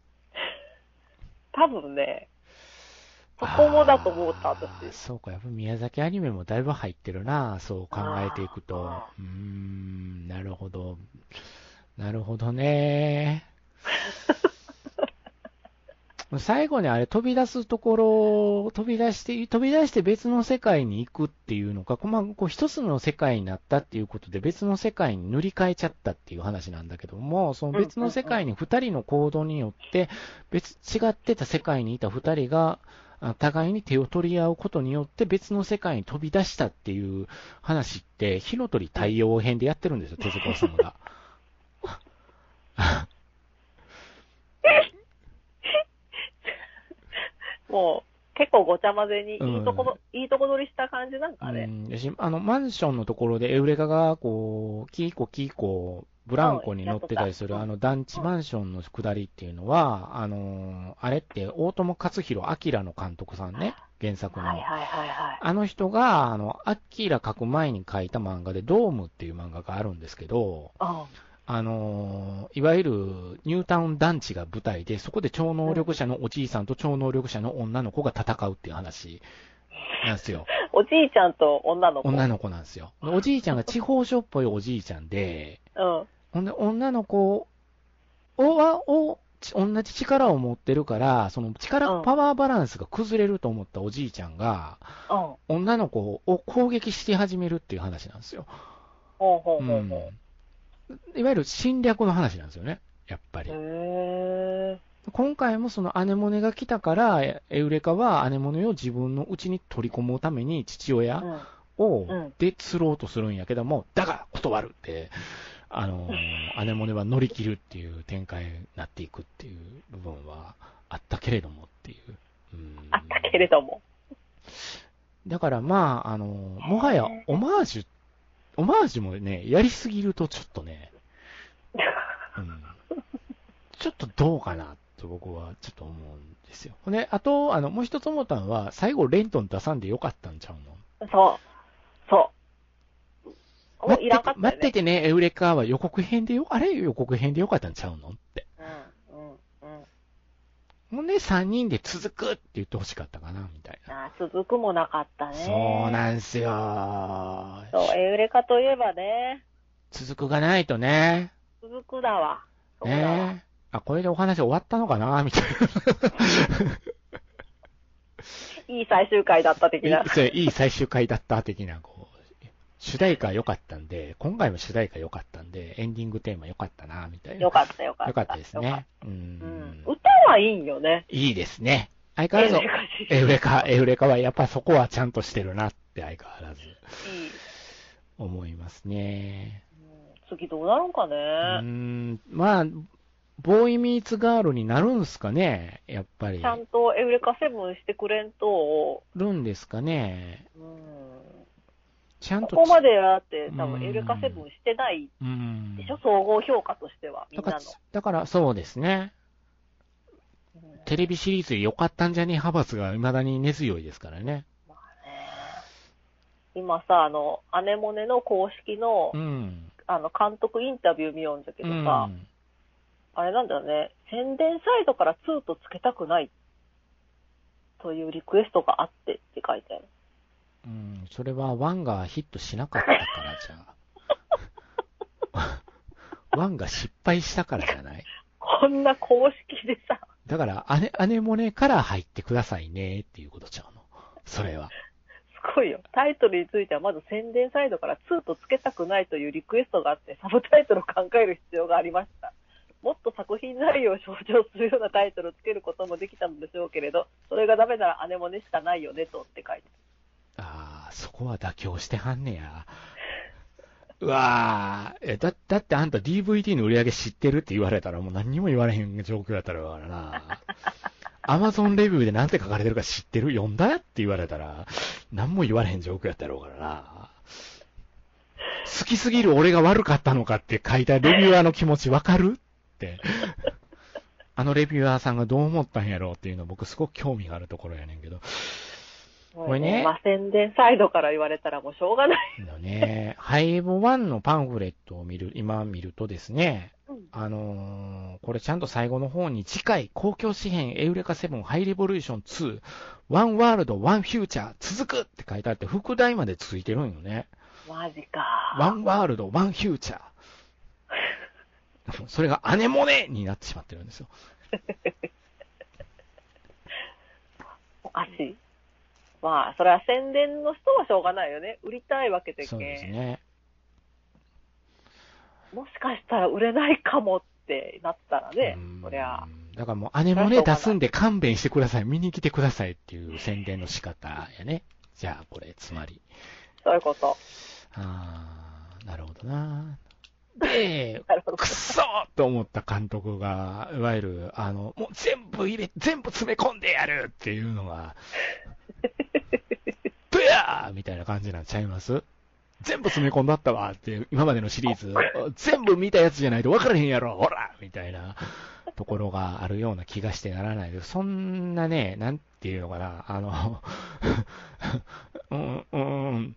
多分ね、そこもだと思った、私。 そうか、やっぱ宮崎アニメもだいぶ入ってるな、そう考えていくと。うーん、なるほど。なるほどね。最後にあれ飛び出すところ、飛び出して、飛び出して別の世界に行くっていうのか、まあ、こう一つの世界になったっていうことで別の世界に塗り替えちゃったっていう話なんだけども、その別の世界に二人の行動によって、別、違ってた世界にいた二人が、互いに手を取り合うことによって別の世界に飛び出したっていう話って、火の鳥太陽編でやってるんですよ、手塚さんが。 もう、結構ごちゃ混ぜに、いいとこ、うん、いいとこ取りした感じなんかね。 うん、あの、マンションのところでエウレカが、こう、キーコキーコ、ブランコに乗ってたりする、あの、団地マンションの下りっていうのは、あの、あれって、大友克洋、アキラの監督さんね、原作の。 はいはいはいはい。 あの人が、あの、アキラ書く前に書いた漫画で、ドームっていう漫画があるんですけど、 ああのー、いわゆるニュータウン団地が舞台で、そこで超能力者のおじいさんと超能力者の女の子が戦うっていう話なんですよ。 おじいちゃんと女の子女の子なんですよ。おじいちゃんが地方署っぽいおじいちゃんで、 うん、 ほんで女の子をは、を、同じ力を持ってるから、その力、うん、パワーバランスが崩れると思ったおじいちゃんが、うん、女の子を攻撃し始めるっていう話なんですよ。 ほうほうほうほう。うんいわゆる侵略の話なんですよね、やっぱり。 へー今回もそのアネモネが来たから、エウレカはアネモネを自分の家に取り込むために父親を、うん、で釣ろうとするんやけども、だが断るって、あの、アネモネは乗り切るっていう展開になっていくっていう部分はあったけれどもっていう。 うん、あったけれども。 だからまあ、あの、もはやオマージュオマージュもね、やりすぎるとちょっとね、うん、ちょっとどうかなと僕はちょっと思うんですよ。で、あと、あの、もう一つ思ったのは、最後レントン出さんでよかったんちゃうの？そう。そう。 待ってて、いらんかったよね、待っててね、エウレカは予告編でよ、あれ予告編でよかったんちゃうのって。 うん、うん、うん。 ほんで、三人で続くって言ってほしかったかな、みたいな。 あ続くもなかったね。 そうなんすよ。 そう、エウレカといえばね。 続くがないとね。 続くだわ。 そうだわねえ。あ、これでお話終わったのかなみたいな。 いい最終回だった的な。 いい、いい最終回だった的な、こう。主題歌良かったんで、今回も主題歌良かったんで、エンディングテーマ良かったな、みたいな。 良かった良かった。 良かったですね。 うん、うん。歌はいいんよね。 いいですね。相変わらず、エウレカ、エウレカはやっぱそこはちゃんとしてるなって相変わらず。いい。思いますね。 うん、次どうなるんかね。 うーん、まあ、ボーイミーツガールになるんすかね、やっぱり。 ちゃんとエウレカセブンしてくれんと。 るんですかね。 うん。 ちゃんと。 ここまでやって多分エウレカセブンしてないでしょ、総合評価としては、みんなの。 だから、だからそうですね。うん、テレビシリーズ良かったんじゃねえ派閥が未だに根強いですからね。 まあね。今さ、あの、アネモネの公式の、うん、あの、監督インタビュー見ようんだけどさ、うん、あれなんだよね、宣伝サイドからツーとつけたくないというリクエストがあってって書いてある。 うん、それはワンがヒットしなかったからじゃあ。ワンが失敗したからじゃない？ こんな公式でさ。 だから、アネ、アネモネから入ってくださいねっていうことちゃうの。それは。 すごいよ。タイトルについてはまず宣伝サイドからツーとつけたくないというリクエストがあって、サブタイトルを考える必要がありました。もっと作品内容を象徴するようなタイトルをつけることもできたのでしょうけれど、それがダメならアネモネしかないよねとって書いてある。ああ、そこは妥協してはんねや。うわぁ、え、だ、だってあんた ディーブイディー の売り上げ知ってるって言われたらもう何にも言われへん状況やったらからな。アマゾンレビューでなんて書かれてるか知ってる読んだって言われたら何も言われへん状況やったろうからな。 好きすぎる俺が悪かったのかって書いたレビュアーの気持ちわかるって。あのレビュアーさんがどう思ったんやろうっていうの僕すごく興味があるところやねんけど。 これね。まあ、宣伝サイドから言われたらもうしょうがない。 のね、ハイボワンのパンフレットを見る、今見るとですね、 うん、 あのー、これちゃんと最後の方に次回公共紙幣エウレカセブンハイレボリューションツー、ワンワールド、ワンフューチャー、続くって書いてあって、副題までついてるんよね。 マジか。 ワンワールド、ワンフューチャー。それがアネモネになってしまってるんですよ。 おかしい。まあ、それは宣伝の人はしょうがないよね。売りたいわけでけん。 そうですね。 もしかしたら売れないかもってなったらね、そりゃ。 だからもうアネモネ出すんで勘弁してください、見に来てくださいっていう宣伝の仕方やね。じゃあこれ、つまり。 そういうこと。 あー、なるほどな。で、くそーと思った監督が、いわゆる、あの、もう全部入れ、全部詰め込んでやるっていうのが、ブヤーみたいな感じなんちゃいます？全部詰め込んだったわっていう、今までのシリーズ、全部見たやつじゃないと分からへんやろ、ほらみたいなところがあるような気がしてならないけど、そんなね、なんていうのかな、あの、うん、うん、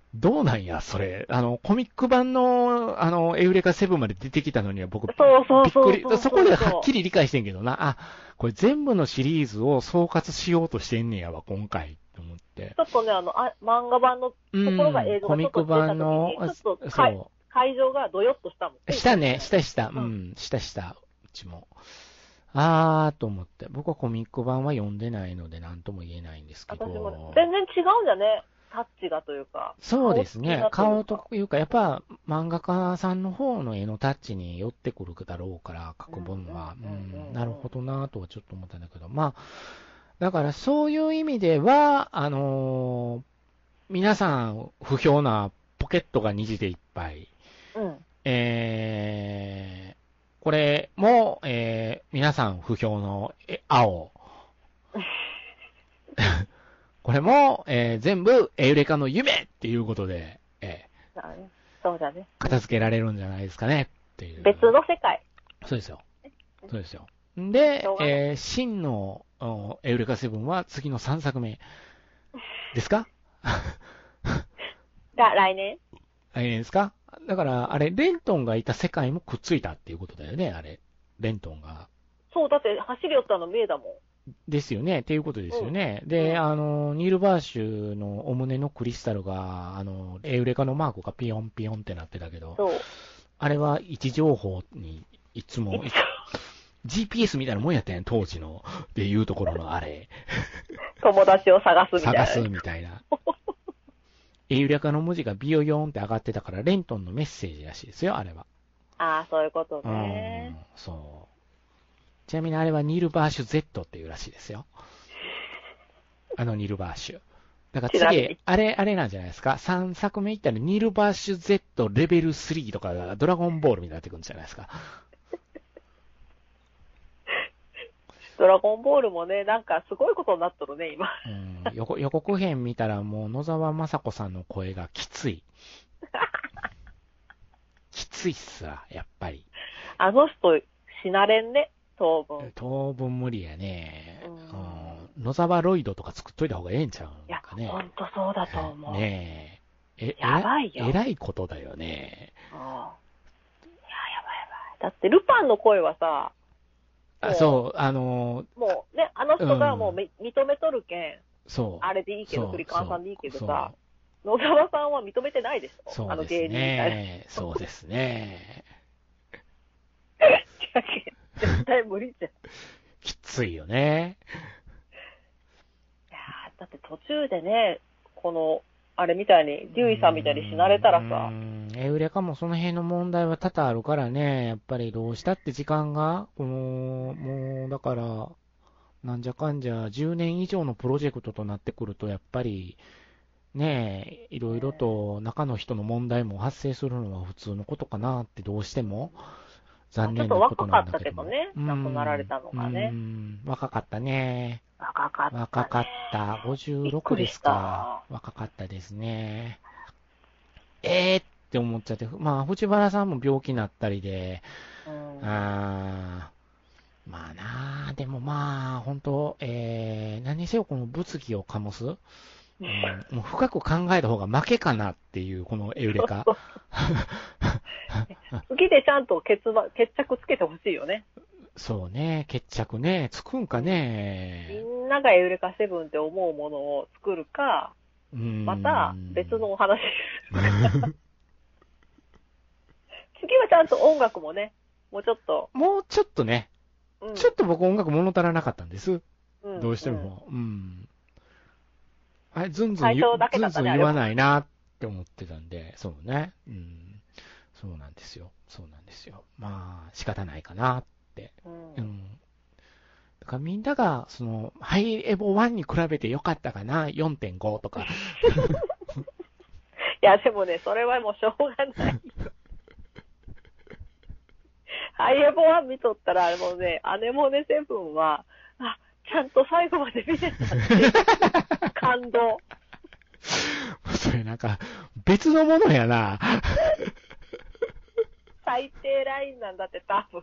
どうなんや、それ。あの、コミック版の、あの、エウレカセブンまで出てきたのには僕、びっくり、そこではっきり理解してんけどな、あ、これ全部のシリーズを総括しようとしてんねやわ、今回、と思って。 ちょっとね、あの、あ漫画版のところが映像がちょっと出た時に、うん、ちょっとそう、会場がドヨッとしたもん。 したね、したした、うん、したした、うちも。あーと思って。僕はコミック版は読んでないので何とも言えないんですけど。 私も全然違うんだね。タッチがというか。 そうですね。顔というか、やっぱ漫画家さんの方の絵のタッチに寄ってくるだろうから、書く分は。うん、なるほどなとはちょっと思ったんだけど。まあ、だからそういう意味では、あのー、皆さん不評なポケットが虹でいっぱい。 うん。 えー、これも、えー、皆さん不評のえ青。これも、えー、全部エウレカの夢っていうことで、えーそうね、そうだね。 片付けられるんじゃないですかねっていう。 別の世界。 そうですよ。そうですよ。で、えー、真のエウレカセブンは次のさんさくめですかが来年来年ですか。だから、あれ、レントンがいた世界もくっついたっていうことだよね、あれ。レントンが。 そう、だって走り寄ったの見えたもん。 ですよね、っていうことですよね。うん、で、あの、ニール・バーシュのお胸のクリスタルが、あの、エウレカのマークがピヨンピヨンってなってたけど、 そうあれは位置情報にいつも、ジーピーエス みたいなもんやったんやん、当時の。っていうところのあれ。 友達を探すみたいな。 探すみたいな。エウレカの文字がビヨヨンって上がってたから、レントンのメッセージらしいですよ、あれは。 ああ、そういうことね。 うん、そう。ちなみにあれはニール・バーシュ Z っていうらしいですよ。あのニール・バーシュ。だから次、あれ、あれなんじゃないですか。さんさくめいったらニール・バーシュ Z レベルスリーとかがドラゴンボールになってくるんじゃないですか。 ドラゴンボールもね、なんかすごいことになっとるね、今。 うん、予, 予告編見たらもう野沢雅子さんの声がきつい。きついっすわ、やっぱり。 あの人、死なれんね。当分。 当分無理やね。うんうん、野沢ロイドとか作っといた方がええんちゃうんかね。 いや、ほんとそうだと思う。 ねえ。え、 やばいよ。 えらいことだよね。 うん。いや、やばいやばい。だって、ルパンの声はさ、 あ、そう、あのー、もうね、あの人がもう、うん、認めとるけん、 そう。 あれでいいけど、クリカンさんでいいけどさ、野沢さんは認めてないでしょ。 そうですね。 あの芸人みたいな。 そうですね。 絶対無理じゃん。 きついよね。 いやだって途中でね、この、あれみたいに、デューイさんみたいに死なれたらさ。 エウレカもその辺の問題は多々あるからね、やっぱりどうしたって時間が、この、もう、だから、なんじゃかんじゃじゅうねん以上のプロジェクトとなってくると、やっぱり、ねえ、いろいろと中の人の問題も発生するのは普通のことかなってどうしても。残念なことなんだけど。 ちょっと若かったけどね、亡くなられたのがね。 うん、若かったね。 若かった、ね。 若かった。ごじゅうろくですか。若かったですね。えー、っって思っちゃって、まあ、藤原さんも病気になったりで、 うん、 あまあなあ、でもまあ、本当、えー、何にせよこの物議を醸す、うん、もう深く考えた方が負けかなっていう、このエウレカ。 次でちゃんと決ば決着つけてほしいよね。 そうね、決着ね、つくんかね。 みんながエウレカセブンって思うものを作るか、 うーんまた別のお話次はちゃんと音楽もね、もうちょっと。 もうちょっとね、うん、ちょっと僕音楽物足らなかったんです。うん、どうしても。うん。うん、あれ、ずんずん言、ね、ずんずん言わないなって思ってたんで、そうね。うん。そうなんですよ。そうなんですよ。まあ、仕方ないかなって。うん。うん、だからみんなが、その、ハイエボワンに比べて良かったかな ?よんてんご とか。 いや、でもね、それはもうしょうがない。ハイエボワン見とったら、もうね、アネモネセブンは、あ、ちゃんと最後まで見てたって、感動。 それなんか、別のものやな。 最低ラインなんだって、多分。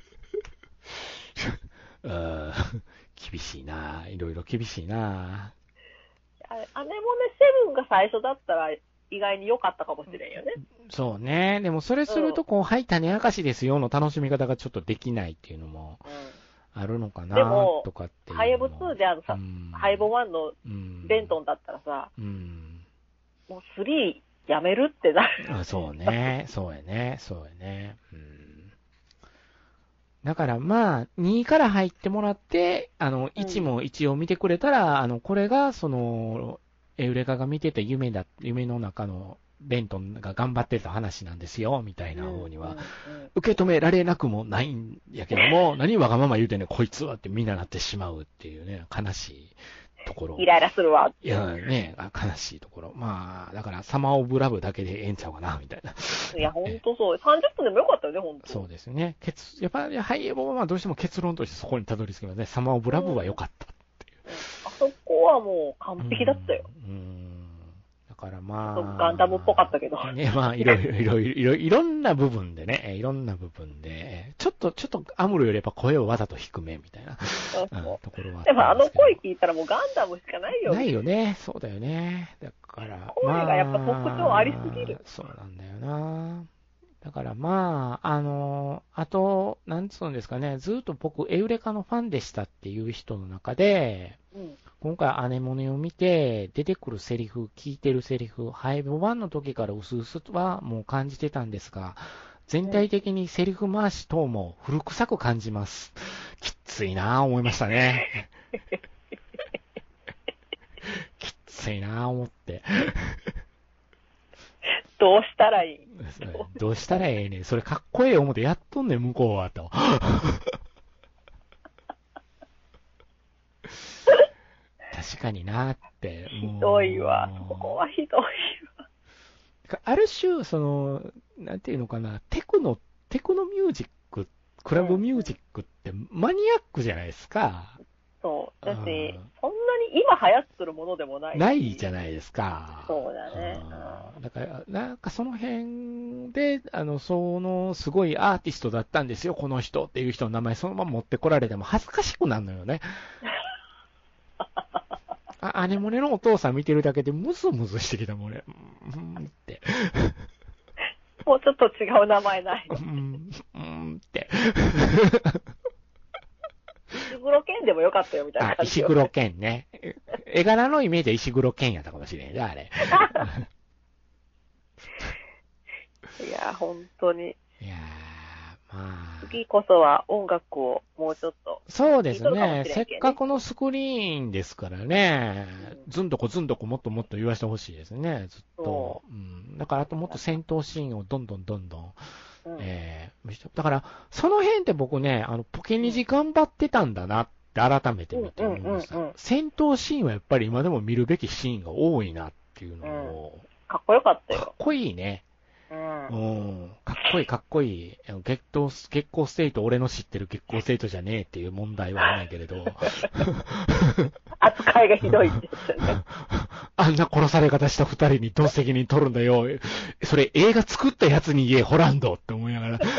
うーん、厳しいな。いろいろ厳しいな。 アネモネセブンが最初だったら、意外に良かったかもしれんよね。 そうね。でもそれすると、こう、うん、はい、種明かしですよの楽しみ方がちょっとできないっていうのもあるのかな、とかっていう。 ハイエボツーであのさ、うん、ハイエボワンのベントンだったらさ、うん、もうスリーやめるってなる。 あ、そうね。そうやね。そうやね。うん、だからまあ、にから入ってもらって、あの、いちも一応見てくれたら、うん、あの、これが、その、エウレカが見てた夢だ、夢の中のベントンが頑張ってた話なんですよ、みたいな方には、受け止められなくもないんやけども、何わがまま言うてんねん、こいつはってみんななってしまうっていうね、悲しいところ。 イライラするわ。 いや、ね、悲しいところ。まあ、だから、サマーオブラブだけでええんちゃうかな、みたいな。 いや、ほんとそう。さんじゅっぷんでもよかったよね、ほんと。 そうですね。結、やっぱり、ハイエボはどうしても結論としてそこにたどり着きますね。サマーオブラブは良かったっていう。うん、 あそこはもう完璧だったよ。 うん。うんだからまあ。 ガンダムっぽかったけど。 ね、まあ、いろいろ、いろいろ、いろいろんな部分でね、いろんな部分で、ちょっと、ちょっとアムロよりやっぱ声をわざと低めみたいな、そうそううん、ところはあ。 でもあの声聞いたらもうガンダムしかないよ。 ないよね。そうだよね。だから。 声がやっぱ特徴ありすぎる。 まあ、そうなんだよな。だからまあ、あの、あと、なんつうんですかね、ずっと僕、エウレカのファンでしたっていう人の中で、うん、今回アネモネを見て、出てくるセリフ、聞いてるセリフ、ハイボワンの時からうすうすはもう感じてたんですが、全体的にセリフ回し等も古臭く感じます。きついなぁ思いましたね。きついなぁ思って。 どうしたらいいどうしたらええねん。それかっこええ思ってやっとんねん、向こうはと。確かになーって。 ひどいわ。ここはひどいわ。 ある種、その、なんていうのかな、テクノ、テクノミュージック、クラブミュージックってマニアックじゃないですか。 そう。だし、そんなに今流行ってるものでもない。 ないじゃないですか。 そうだね。 だから、なんかその辺で、あの、その、すごいアーティストだったんですよ、この人っていう人の名前そのまま持ってこられても恥ずかしくなるのよね。あ、アネモネのお父さん見てるだけでムズムズしてきたもんね。うんって。 もうちょっと違う名前ない。 うん、うんって。 石黒剣でもよかったよみたいな感じ。 あ、石黒剣ね。絵柄のイメージは石黒剣やったかもしれんね、あれ。 いや、本当に。 いやまあ。 次こそは音楽をもうちょっと。 そうですね。せっかくのスクリーンですからね。うん、ずんどこずんどこもっともっと言わせてほしいですね、ずっと。うん、だからあともっと戦闘シーンをどんどんどんどん。うん、えー、だから、その辺って僕ね、あの、ポケニジ頑張ってたんだなって改めて見て思いました。戦闘シーンはやっぱり今でも見るべきシーンが多いなっていうのを。 うん、かっこよかったよ。 かっこいいね。うん、うん。かっこいいかっこいい。月光、月光ステート、俺の知ってる月光ステートじゃねえっていう問題はないけれど。 扱いがひどいって言ってね。 あんな殺され方した二人にどう責任取るんだよ。それ映画作ったやつに言え、ホランドって思いながら。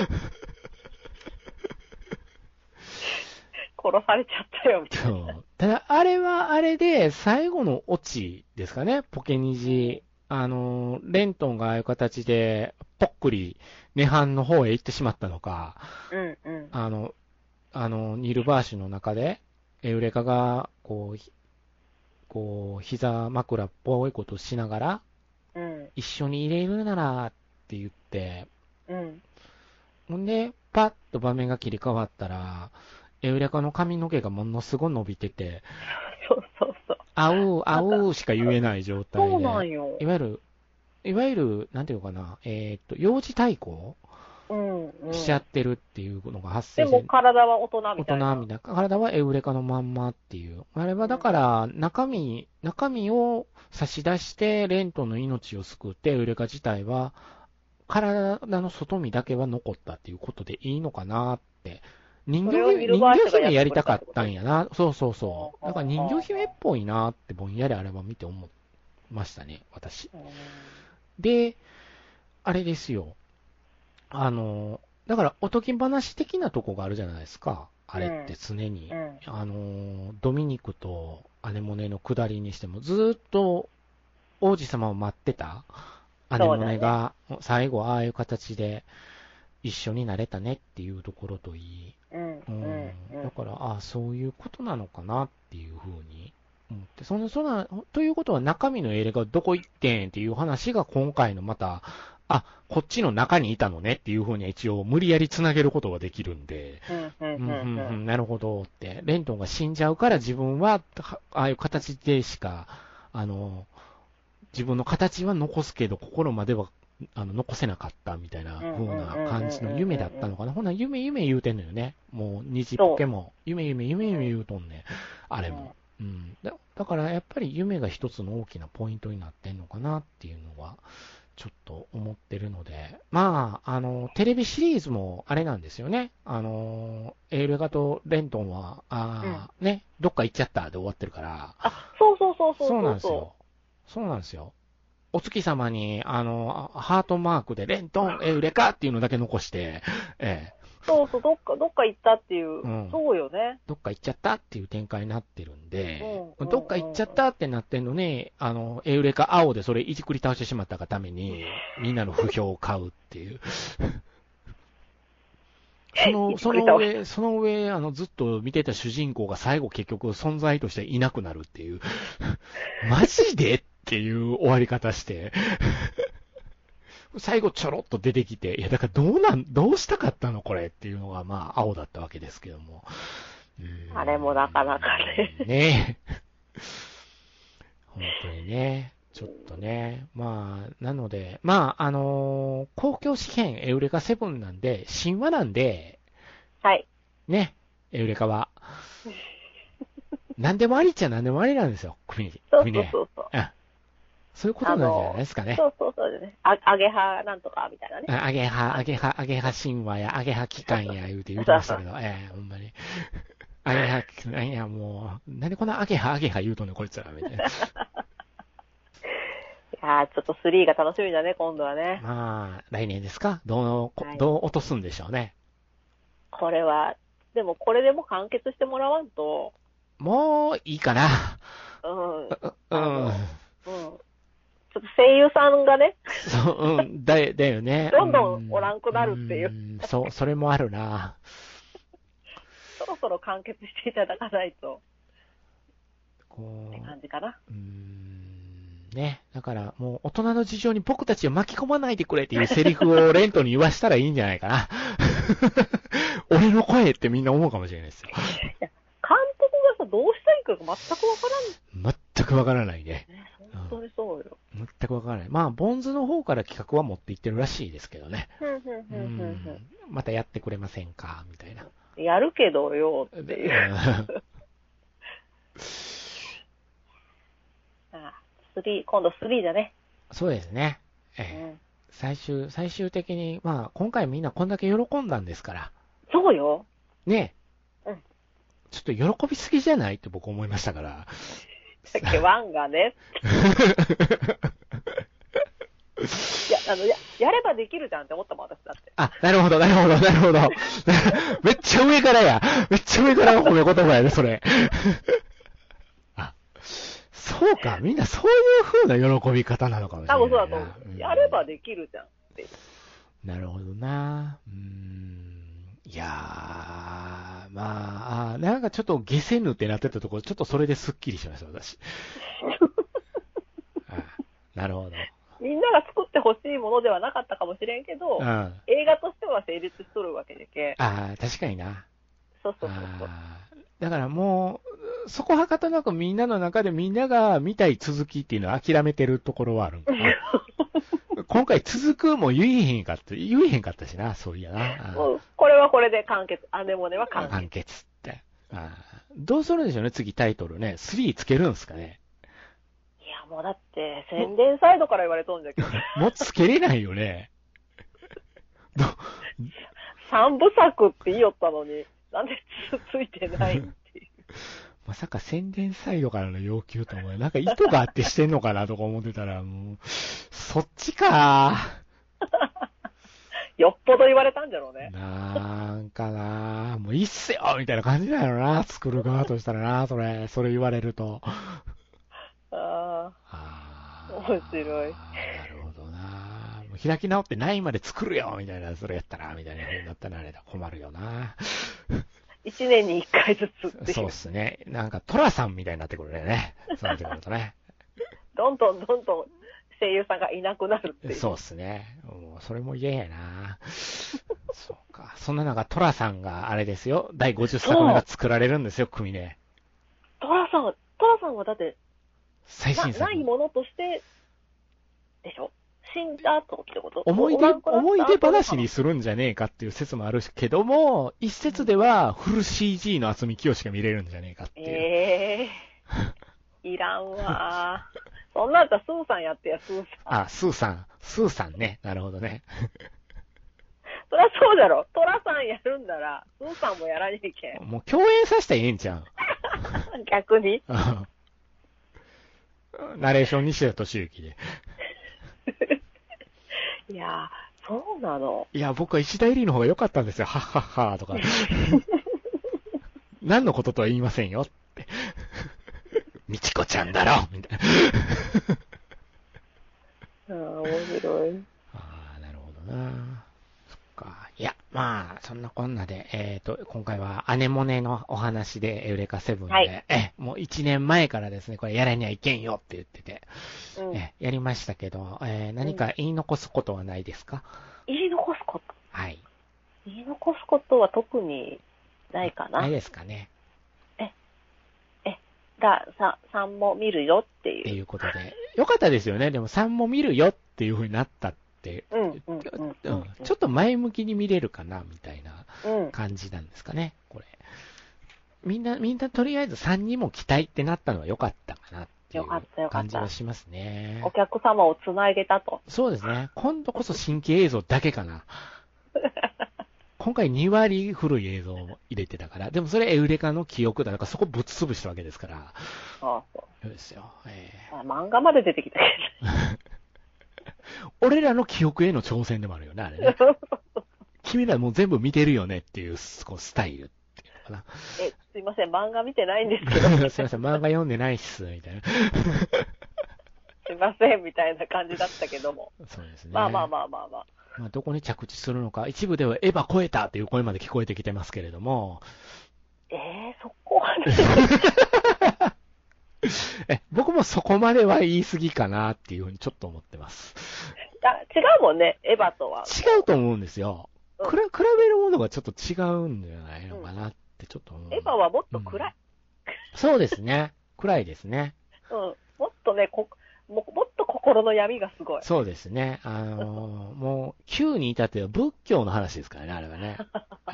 殺されちゃったよ、みたいな。 そう。ただ、あれはあれで、最後のオチですかね、ポケニジ。あの、レントンがああいう形で、ぽっくり、涅槃の方へ行ってしまったのか、 うんうん。 あの、あの、ニールバーシュの中で、エウレカが、こう、こう、膝枕っぽいことをしながら、 うん、 一緒に入れるならって言って、 うん。 ほんで、パッと場面が切り替わったら、エウレカの髪の毛がものすごい伸びてて、 そうそうそう。 あう、あうしか言えない状態で、 そうなんよ。 いわゆる、いわゆる、なんていうのかな、えーっと、幼児対抗うんうん、 しちゃってるっていうのが発生して、 でも体は大人みたいな。 大人みたいな。体はエウレカのまんまっていう。あれはだから、中身、中身を差し出して、レントンの命を救って、エウレカ自体は、体の外身だけは残ったっていうことでいいのかなって。人魚姫、人魚姫やりたかったんやな。そうそうそう。だから人魚姫っぽいなってぼんやりあれば見て思いましたね、私。で、あれですよ。あの、だからおとぎ話的なとこがあるじゃないですか。あれって常に。 うんうん、 あの、ドミニクとアネモネの下りにしても、ずーっと王子様を待ってたアネモネが、最後ああいう形で一緒になれたねっていうところといい。 うんうんうん、 だから、ああ、そういうことなのかなっていうふうに思って、その、その、ということは中身のエレがどこ行ってんっていう話が今回のまた、あ、こっちの中にいたのねっていうふうに一応無理やり繋げることができるんで、なるほどって、レントンが死んじゃうから自分は、ああいう形でしか、あの、自分の形は残すけど、心まではあの残せなかったみたいな風な感じの夢だったのかな。ほな、夢夢言うてんのよね。もう、虹ポケも、夢夢夢夢言うとんねん。あれも。うん。だ, だからやっぱり夢が一つの大きなポイントになってんのかなっていうのは、ちょっと思ってるので。まあ、あの、テレビシリーズもあれなんですよね。あの、エールガとレントンは、あうん、ね、どっか行っちゃったで終わってるから。 あ、そうそうそうそうそう。 そうなんですよ。そうなんですよ。お月様に、あの、ハートマークで、レントン、エウレカっていうのだけ残して、ええ。 そうそう、どっか、どっか行ったっていう、うん、そうよね。 どっか行っちゃったっていう展開になってるんで、うんうん、どっか行っちゃったってなってんのに、あの、エウレカ青でそれいじくり倒してしまったがために、みんなの不評を買うっていう。その、その上、その上、あの、ずっと見てた主人公が最後結局存在としていなくなるっていう。マジでっていう終わり方して。最後ちょろっと出てきて、いや、だからどうなん、どうしたかったのこれっていうのが、まあ、青だったわけですけども。 あれもなかなかね。 ねえ。本当にね。ちょっとね。まあ、なので、まあ、あのー、公共試験エウレカセブンなんで、神話なんで、 はい。 ね、エウレカは。何でもありっちゃ何でもありなんですよ、国に。 そうそうそうそう。 うん。そういうことなんじゃないですかね。 そうそうそうですね。あ、アゲハなんとかみたいなね。 アゲハ、アゲハ、アゲハ神話や、アゲハ機関や言うて言うてましたけど、ええー、ほんまに。アゲハ、いやもう、なんでこんなアゲハ、アゲハ言うとんねん、こいつら、みたいな。いやー、ちょっとスリーが楽しみだね、今度はね。 まあ、来年ですかどう、はい、どう落とすんでしょうね。 これは、でもこれでも完結してもらわんと。 もういいかな。 うん。 うん。うん。 ちょっと声優さんがね。 そう、うん、だ、だよね。 どんどんおらんくなるっていう。 うん、そう、それもあるな。 そろそろ完結していただかないと。こう。って感じかな。 うーん。ね。だから、もう大人の事情に僕たちを巻き込まないでくれっていうセリフをレントに言わしたらいいんじゃないかな。俺の声ってみんな思うかもしれないですよ。いや、 監督がさ、どうしたいかが全くわからん。全くわからないね。 本当にそうよ。 全くわからない。まあ、ボンズの方から企画は持っていってるらしいですけどね。 うんうんうんうん、 またやってくれませんかみたいな。 やるけどよっていう。あ、スリー、今度スリーだね。 そうですね。ええ、うん、最終、最終的に、まあ、今回みんなこんだけ喜んだんですから。 そうよ。 ねえ。うん。 ちょっと喜びすぎじゃないって僕思いましたから。 だっけ、ワンがね。いや、あの、や、やればできるじゃんって思ったもん、私だって。 あ、なるほど、なるほど、なるほど。めっちゃ上からや。めっちゃ上から褒め言葉やね、それ。あ、そうか、みんなそういう風な喜び方なのかもしれないな。 多分そうだと思う。うん、やればできるじゃんって。 なるほどな。うーん。いやー、まあ、なんかちょっと下せぬってなってたところ、ちょっとそれでスッキリしました、私。あ、なるほど。 みんなが作ってほしいものではなかったかもしれんけど、うん、映画としては成立しとるわけでけ。 ああ、確かにな。 そうそうそうそう。 だからもう、そこはかとなくみんなの中でみんなが見たい続きっていうのは諦めてるところはあるんかな。今回続くも言えへんかった、言えへんかったしな、そういやな。 うん、これはこれで完結。アネモネは完結。 完結って。あ、どうするんでしょうね、次タイトルね。スリーつけるんすかね。 いや、もうだって、宣伝サイドから言われとんじゃけど。 もうつけれないよね。 三部作って言いよったのに、なんで つ, ついてないっていう。 まさか宣伝サイドからの要求と思う。なんか意図があってしてんのかなとか思ってたら、もう、そっちかよっぽど言われたんじゃろうね。 なんかなもういいっすよみたいな感じだよな、作る側としたらな、それ、それ言われると。 ああ。面白い。 なるほどなもう開き直ってないまで作るよみたいな、それやったら、みたいな風になったらあれだ、困るよな。 一年に一回ずつっていう。 そうっすね。なんかトラさんみたいになってくるね。そうなってくるとね。 どんどんどんどん声優さんがいなくなるっていう。 そうっすね。もうそれも嫌やな。そうか。そんな中、トラさんがあれですよ。だいごじゅっさくめが作られるんですよ、組ね。 トラさん、トラさんはだって、 最新作。 な、ないものとして、でしょ？死んだ後ってこと？ 思い出、思い出話にするんじゃねえかっていう説もあるけども、一説ではフル シージー の渥美清しか見れるんじゃねえかっていう。 ええー。いらんわー。そんなんだったらスーさんやってや、スーさん。 あ、スーさん。スーさんね。なるほどね。 そりゃそうだろ。トラさんやるんなら、スーさんもやらねえけん。 もう共演させたらええんちゃう逆にナレーション西田敏行で。 いやー、そうなの。 いや、僕は石田絵里の方が良かったんですよ。はっはっはーとか。何のこととは言いませんよって。みちこちゃんだろみたいな。ああ、面白い。 ああ、なるほどな。そっか。いや、まあ、そんなこんなで、えっと、今回はアネモネのお話で、エウレカセブンで、はい、え、もう一年前からですね、これやらにはいけんよって言ってて、うん、えやりましたけど、えー、何か言い残すことはないですか？ うん、言い残すこと？ はい。 言い残すことは特にないかな。 ないですかね。 え、え、が、さ、さんも見るよっていう。 っていうことで。よかったですよね。でもさんも見るよっていう風になったって、 うんうんうんうん、 ちょっと前向きに見れるかなみたいな感じなんですかね、これ。みんな、みんなとりあえずさんにも期待ってなったのは良かったかなっていう感じはしますね。 お客様をつなげたと。 そうですね。今度こそ新規映像だけかな。今回にわり古い映像を入れてたから、でもそれエウレカの記憶だからそこぶっ潰したわけですから。ああ、そう。 そうですよ。えー、漫画まで出てきたけど。俺らの記憶への挑戦でもあるよね、あれね。君らもう全部見てるよねっていう、こうスタイルっていうのかな。 え、すいません、漫画見てないんですけど。 すいません、漫画読んでないっす、みたいな。 すいません、みたいな感じだったけども。 そうですね。 まあまあまあまあまあ。 まあ、どこに着地するのか、一部ではエヴァ超えたっていう声まで聞こえてきてますけれども。 ええー、そこはね。 え、僕もそこまでは言い過ぎかなっていうふうにちょっと思ってます。 あ、違うもんね、エヴァとは。 違うと思うんですよ。うん、比べるものがちょっと違うんじゃないのかなってちょっと思う。 エヴァはもっと暗い。 うん、そうですね。暗いですね。 うん。もっとね、こも, もっと心の闇がすごい。 そうですね。あのー、もう、きゅうに至っては仏教の話ですからね、あれはね。うん、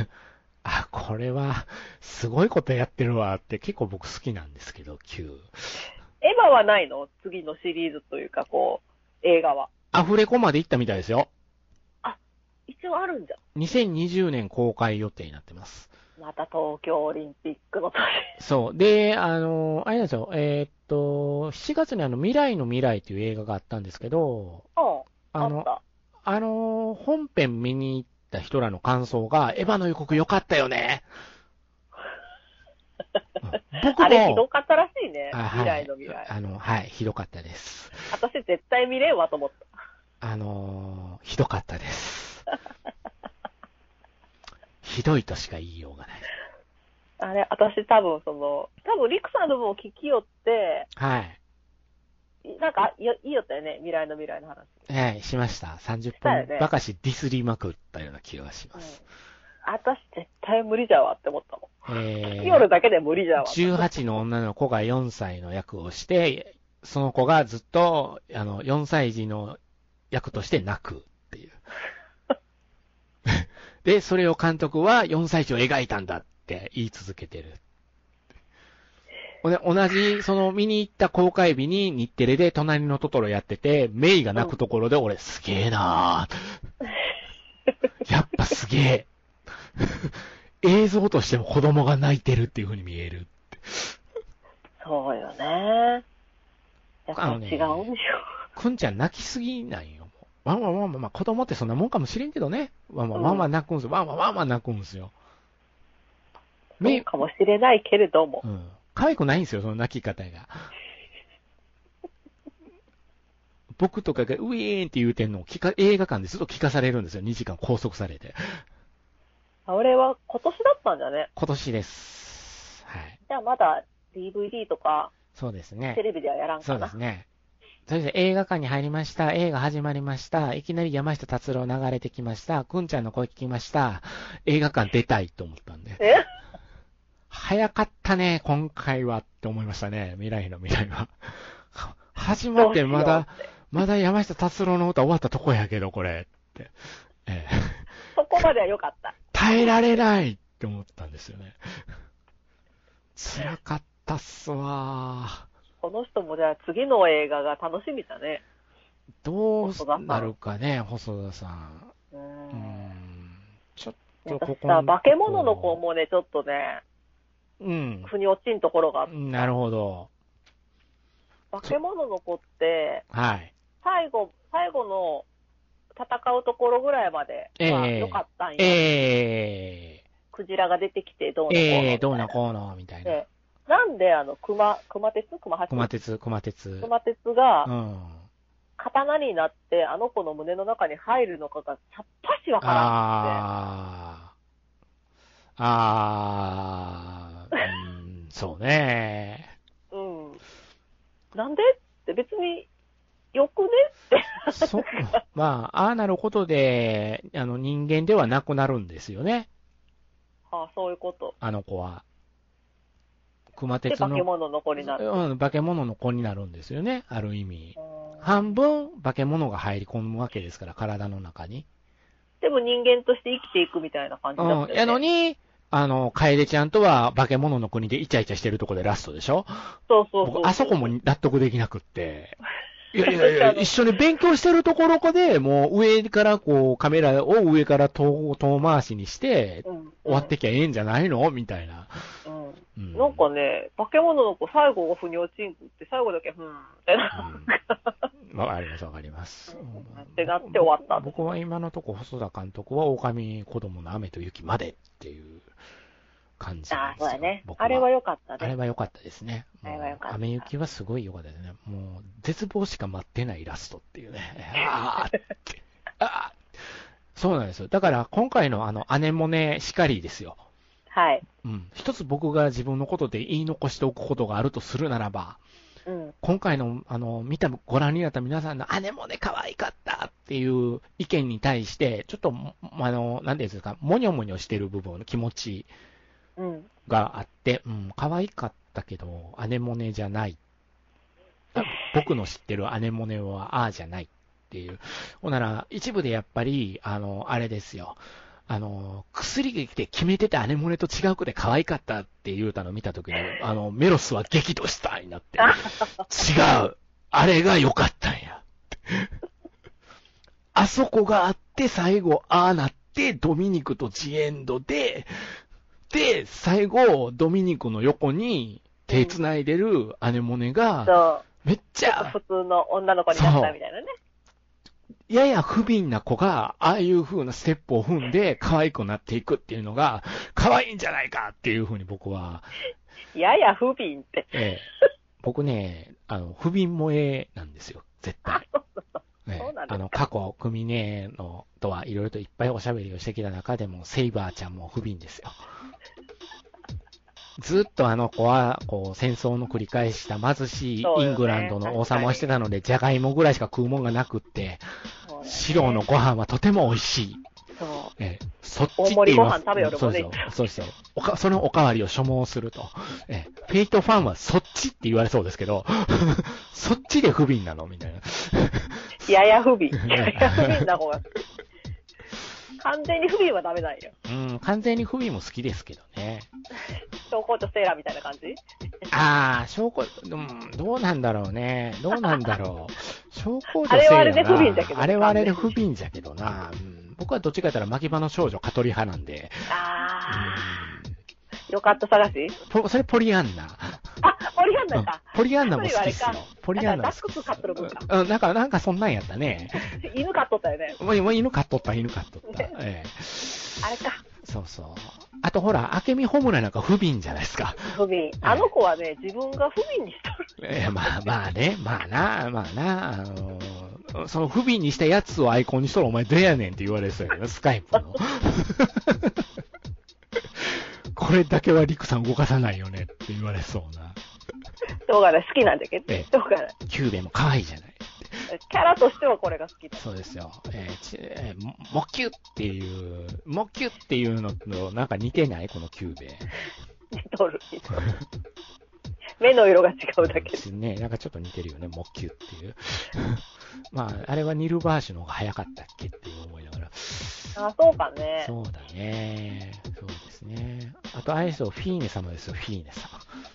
あ、これは、すごいことやってるわって結構僕好きなんですけど、きゅう。 エヴァはないの？次のシリーズというか、こう、映画は。 アフレコまで行ったみたいですよ。 あ、一応あるんじゃん。 にせんにじゅうねん公開予定になってます。 うまた東京オリンピックの年。 そう。で、あの、あれなんですよ、えー、っと、しちがつにあの、未来の未来という映画があったんですけど、 うん。 あの、 ああの、本編見に行った人らの感想が、エヴァの予告良かったよね。僕も。 あれひどかったらしいね。 はい、 未来の未来。 あの、はい、ひどかったです。 私絶対見れんわと思った。 あのー、ひどかったです。ひどいとしか言いようがない。 あれ、私多分その、多分リクさんの分を聞きよって、 はい。 なんか、いいよったよね、未来の未来の話。 はい、しました。さんじゅっぷんばかしディスりまくったような気がします。 うん、私絶対無理じゃわって思ったもん。 えー、 夜だけで無理じゃわ。 じゅうはちの女の子がよんさいの役をして、その子がずっと、あの、よんさい児の役として泣くっていう。で、それを監督はよんさい児を描いたんだって言い続けてる。同じ、その見に行った公開日に日テレで隣のトトロやってて、メイが泣くところで俺すげえなぁ。やっぱすげえ。映像としても子供が泣いてるっていう風に見えるって。 そうよね。やっぱ違うんでしょ。 くんちゃん泣きすぎないよ。ワンワンワンワン、まあ子供ってそんなもんかもしれんけどね。ワンワンワンワン泣くんすよ。ワンワンワンワン泣くんすよ。 そうかもしれないけれども。 うん。可愛くないんですよ、その泣き方が。僕とかがウィーンって言うてんのを聞か映画館でずっと聞かされるんですよ。にじかん拘束されて。 俺は今年だったんだね。 今年です。はい。 じゃあまだ ディーブイディー とか、 そうですね。 テレビではやらんかな。 そうですね。それで映画館に入りました。映画始まりました。いきなり山下達郎流れてきました。くんちゃんの声聞きました。映画館出たいと思ったんで。 え早かったね、今回はって思いましたね。未来の未来は。始まってまだ、まだ山下達郎の歌終わったとこやけど、これ。って。ええ、 そこまでは良かった。 耐えられないって思ったんですよね。辛かったっすわー。 この人もじゃあ次の映画が楽しみだね。 どうなるかね、細田さん。 うーん。 うーんちょっとここさ、化け物の子もね、ちょっとね、 うん。 腑に落ちんところがあった。 なるほど。 化け物の子って、 はい。 最後、最後の戦うところぐらいまでは良かったんや。 ええー。 クジラが出てきてどうのこうの。 ええー、どうのこうの、みたいな。 でなんであの、熊、熊鉄熊八熊鉄、熊鉄。 熊鉄が、 うん。 刀になってあの子の胸の中に入るのかがさっぱしわからんって。 ああ。ああ。うん、そうね。 うん。なんでって別に、よくねって。 そ、まあ、ああなることで、あの、人間ではなくなるんですよね。 ああ、そういうこと。 あの子は。熊鉄の。 で、化け物の子になる。 うん、化け物の子になるんですよね、ある意味。半分、化け物が入り込むわけですから、体の中に。 でも人間として生きていくみたいな感じだったよね。 うん、やのに、あの、楓ちゃんとは化け物の国でイチャイチャしてるとこでラストでしょ？ そうそうそうそう。 僕、あそこも納得できなくって。いやいやいや、一緒に勉強してるところで、もう上からこう、カメラを上から遠遠回しにして、うんうん、終わってきゃええんじゃないのみたいな。 うんうん、なんかね、化け物の子最後が腑に落ちんくって、最後だけ、ふーん、みたいな。 うん、わかります、わかります。 ってなって終わった。 僕は今のとこ、細田監督は狼子供の雨と雪までっていう感じなんですよ。 ああ、そうだね。あれは良かったね。 あれは良かったですね。 あれは良かった。 雨雪はすごい良かったですね。もう、絶望しか待ってないラストっていうね。あーって。あーそうなんですよ。だから今回のあの、アネモネしかりですよ。 はい。 うん。一つ僕が自分のことで言い残しておくことがあるとするならば、 うん、 今回の、あの、見た、ご覧になった皆さんのアネモネ可愛かったっていう意見に対して、ちょっと、あの、なんていうんですか、もにょもにょしてる部分の気持ちがあって、うん、うん、可愛かったけど、アネモネじゃない。僕の知ってるアネモネはああじゃないっていう。ほんなら、一部でやっぱり、あの、あれですよ。あの、薬が来て決めてたアネモネと違う子で可愛かったって言うたのを見たときに、あの、メロスは激怒したになって、違うあれが良かったんや。あそこがあって最後、ああなって、ドミニクとジエンドで、 で、最後、ドミニクの横に手繋いでるアネモネが、めっちゃ、 普通の女の子になったみたいなね。 やや不憫な子が、ああいう風なステップを踏んで、可愛くなっていくっていうのが、可愛いんじゃないかっていう風に僕は。 やや不憫って。 ええ、僕ね、あの、不憫萌えなんですよ、絶対。 そうなんですか。 あの、過去、クミネのとはいろいろといっぱいおしゃべりをしてきた中でも、セイバーちゃんも不憫ですよ。ずっとあの子は、こう、戦争の繰り返した貧しいイングランドの王様をしてたので、じゃがいもぐらいしか食うもんがなくって、白のご飯はとても美味しい。 そう。 ええ、そっちって大盛りご飯食べよるもんね。 そうですよ。おか、そのおかわりを所望すると。ええ、フェイトファンはそっちって言われそうですけど、そっちで不憫なのみたいな。 やや不憫。やや不憫な方が。完全に不憫はダメなんよ。 うん、完全に不憫も好きですけどね。 小公女セーラーみたいな感じ？ ああ、小公、うん、どうなんだろうね。どうなんだろう。小公女セーラー。 あれはあれで不憫じゃけど。 あれはあれで不憫じゃけどな。うん、僕はどっちかと言ったら牧場の少女カトリ派なんで。 ああ。よかった探し？ それポリアンナ。 あ、ポリアンナか。 ポリアンナも好きっすよ。ポリアンナも好き。 ダックス飼っとる分か。 うん、なんか、なんかそんなんやったね。 犬飼っとったよね。 もう犬飼っとった、犬飼っとった。ええ。 あれか。 そうそう。あとほら、明美ホムラなんか不憫じゃないですか。 不憫。あの子はね、自分が不憫にしとる。いや、まあまあね、まあな、まあな、あのー、その不憫にしたやつをアイコンにしとるお前どやねんって言われそうやけど、スカイプの。これだけはリクさん動かさないよねって言われそうな。 しょうがない、好きなんだけど。しょうがない。 キューベも可愛いじゃない。 キャラとしてはこれが好きだ。 そうですよ。えーちえー、モキュっていう、モキュっていうのとなんか似てないこのキューベ。 似とる、似とる。目の色が違うだけで。 ね、なんかちょっと似てるよね、モキュっていう。まあ、あれはニルバーシュの方が早かったっけっていう思いながら。 あ、そうかね。 そうだね。そうですね。あと、あれですよ、フィーネ様ですよ、フィーネ様。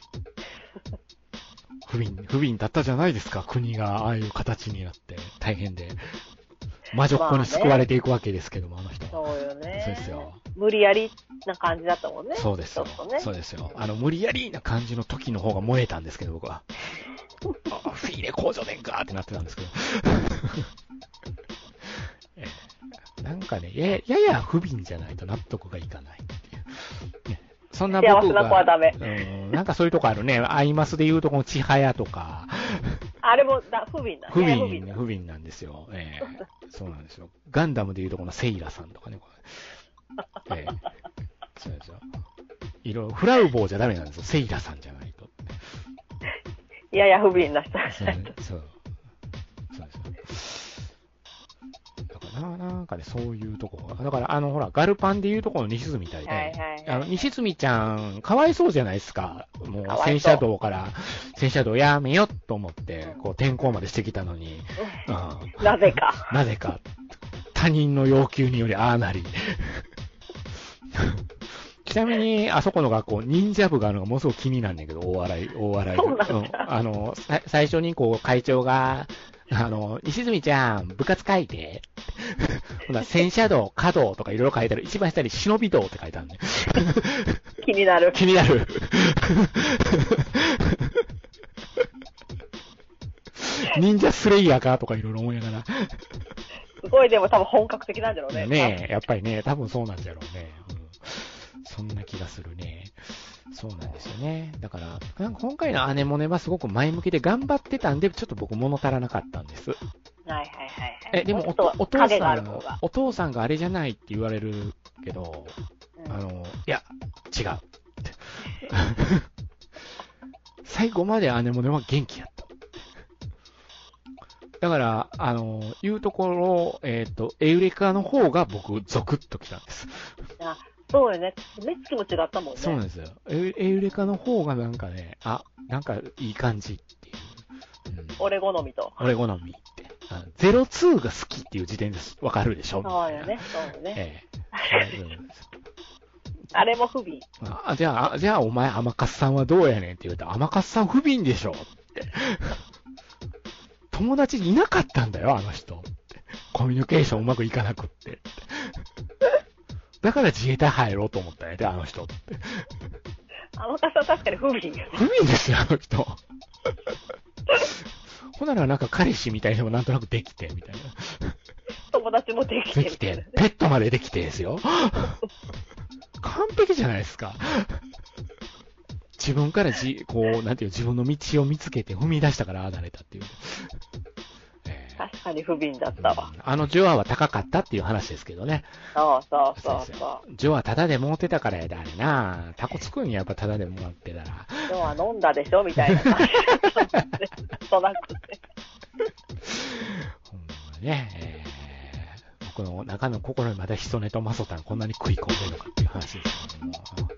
不憫、不憫だったじゃないですか、国がああいう形になって大変で。魔女っ子に救われていくわけですけども、まあね、あの人。 そうよね。 そうですよ。 無理やりな感じだったもんね。 そうですよ。ね、そうですよ。あの、無理やりな感じの時の方が燃えたんですけど、僕は。あ、フィーネ工場でんかってなってたんですけど。えー、なんかね、やや、やや不憫じゃないと納得がいかないっていう。ね、そんな僕が。 幸せな子はダメ。 うん、なんかそういうとこあるね。アイマスで言うとこの千早とか。 あれもだ不憫な不憫、不憫なんですよ。えー、そうなんですよ。ガンダムで言うとこのセイラさんとかね。えー、そうですよ。いろいろ、フラウボーじゃダメなんですよ。セイラさんじゃないと。 いやいや不憫な人。 そう、そう。そうですよ。だからな、なんかね、そういうとこが。だから、あの、ほら、ガルパンでいうとこの西住みたいで、はいはいはい、あの、西住ちゃん、かわいそうじゃないですか。もう、戦車道から、戦車道やめよと思って、こう、転校までしてきたのに、 うん、なぜか。 なぜか。他人の要求によりああなり。ちなみに、あそこの学校、忍者部があるのがものすごく気になんねんけど、大笑い、大笑い。 そうなんだ。 うん、あの、最初にこう、会長が、あの、西住ちゃん、部活書いて。ほら、戦車道、華道とかいろいろ書いてある。一番下に忍び道って書いてあるね。 気になる。 気になる。忍者スレイヤーかとかいろいろ思いながら。 すごいでも多分本格的なんだろうね。 ねえ、やっぱりね、多分そうなんだろうね。うん、そんな気がするね。そうなんですよね。だから、なんか今回のアネモネはすごく前向きで頑張ってたんで、ちょっと僕物足らなかったんです。はいはいはいはい。 え、でもお、お父さん、お父さんがあれじゃないって言われるけど、うん、あの、いや、違う。最後までアネモネは元気やった。だから、あの、言うところ、えっと、エウレカの方が僕、ゾクッときたんです。 あ、そうよね。目つきも違ったもんね。 そうなんですよ。エウレカの方がなんかね、あ、なんかいい感じっていう。 うん、俺好みと。 俺好みって。ゼロツーが好きっていう時点でわかるでしょ。 そうよね。そうよね。ええ。 あれも不憫。 あ、じゃあ、じゃあお前、甘かっさんはどうやねんって言うと、甘かっさん不憫でしょって。友達いなかったんだよ、あの人。コミュニケーションうまくいかなくって。 だから自衛隊入ろうと思ったんやで、あの人って。 あの方確かに不憫やね。 不憫ですよ、あの人。ほんならなんか彼氏みたいなのもなんとなくできて、みたいな。 友達もできて。 できて、ペットまでできてですよ。完璧じゃないですか。自分からじ、こう、なんていう、自分の道を見つけて踏み出したからああなれたっていう。 えー、確かに不憫だったわ、 うん。あのジョアは高かったっていう話ですけどね。 そうそうそうそう。 ジョアタダで持ってたからやで、あれな。タコつくんや、やっぱタダでもらってたら。 ジョア飲んだでしょみたいな感じ。そうなくて。 ほんまね、えー、僕の中の心にまだヒソネとマソタンこんなに食い込んでるのかっていう話ですけども。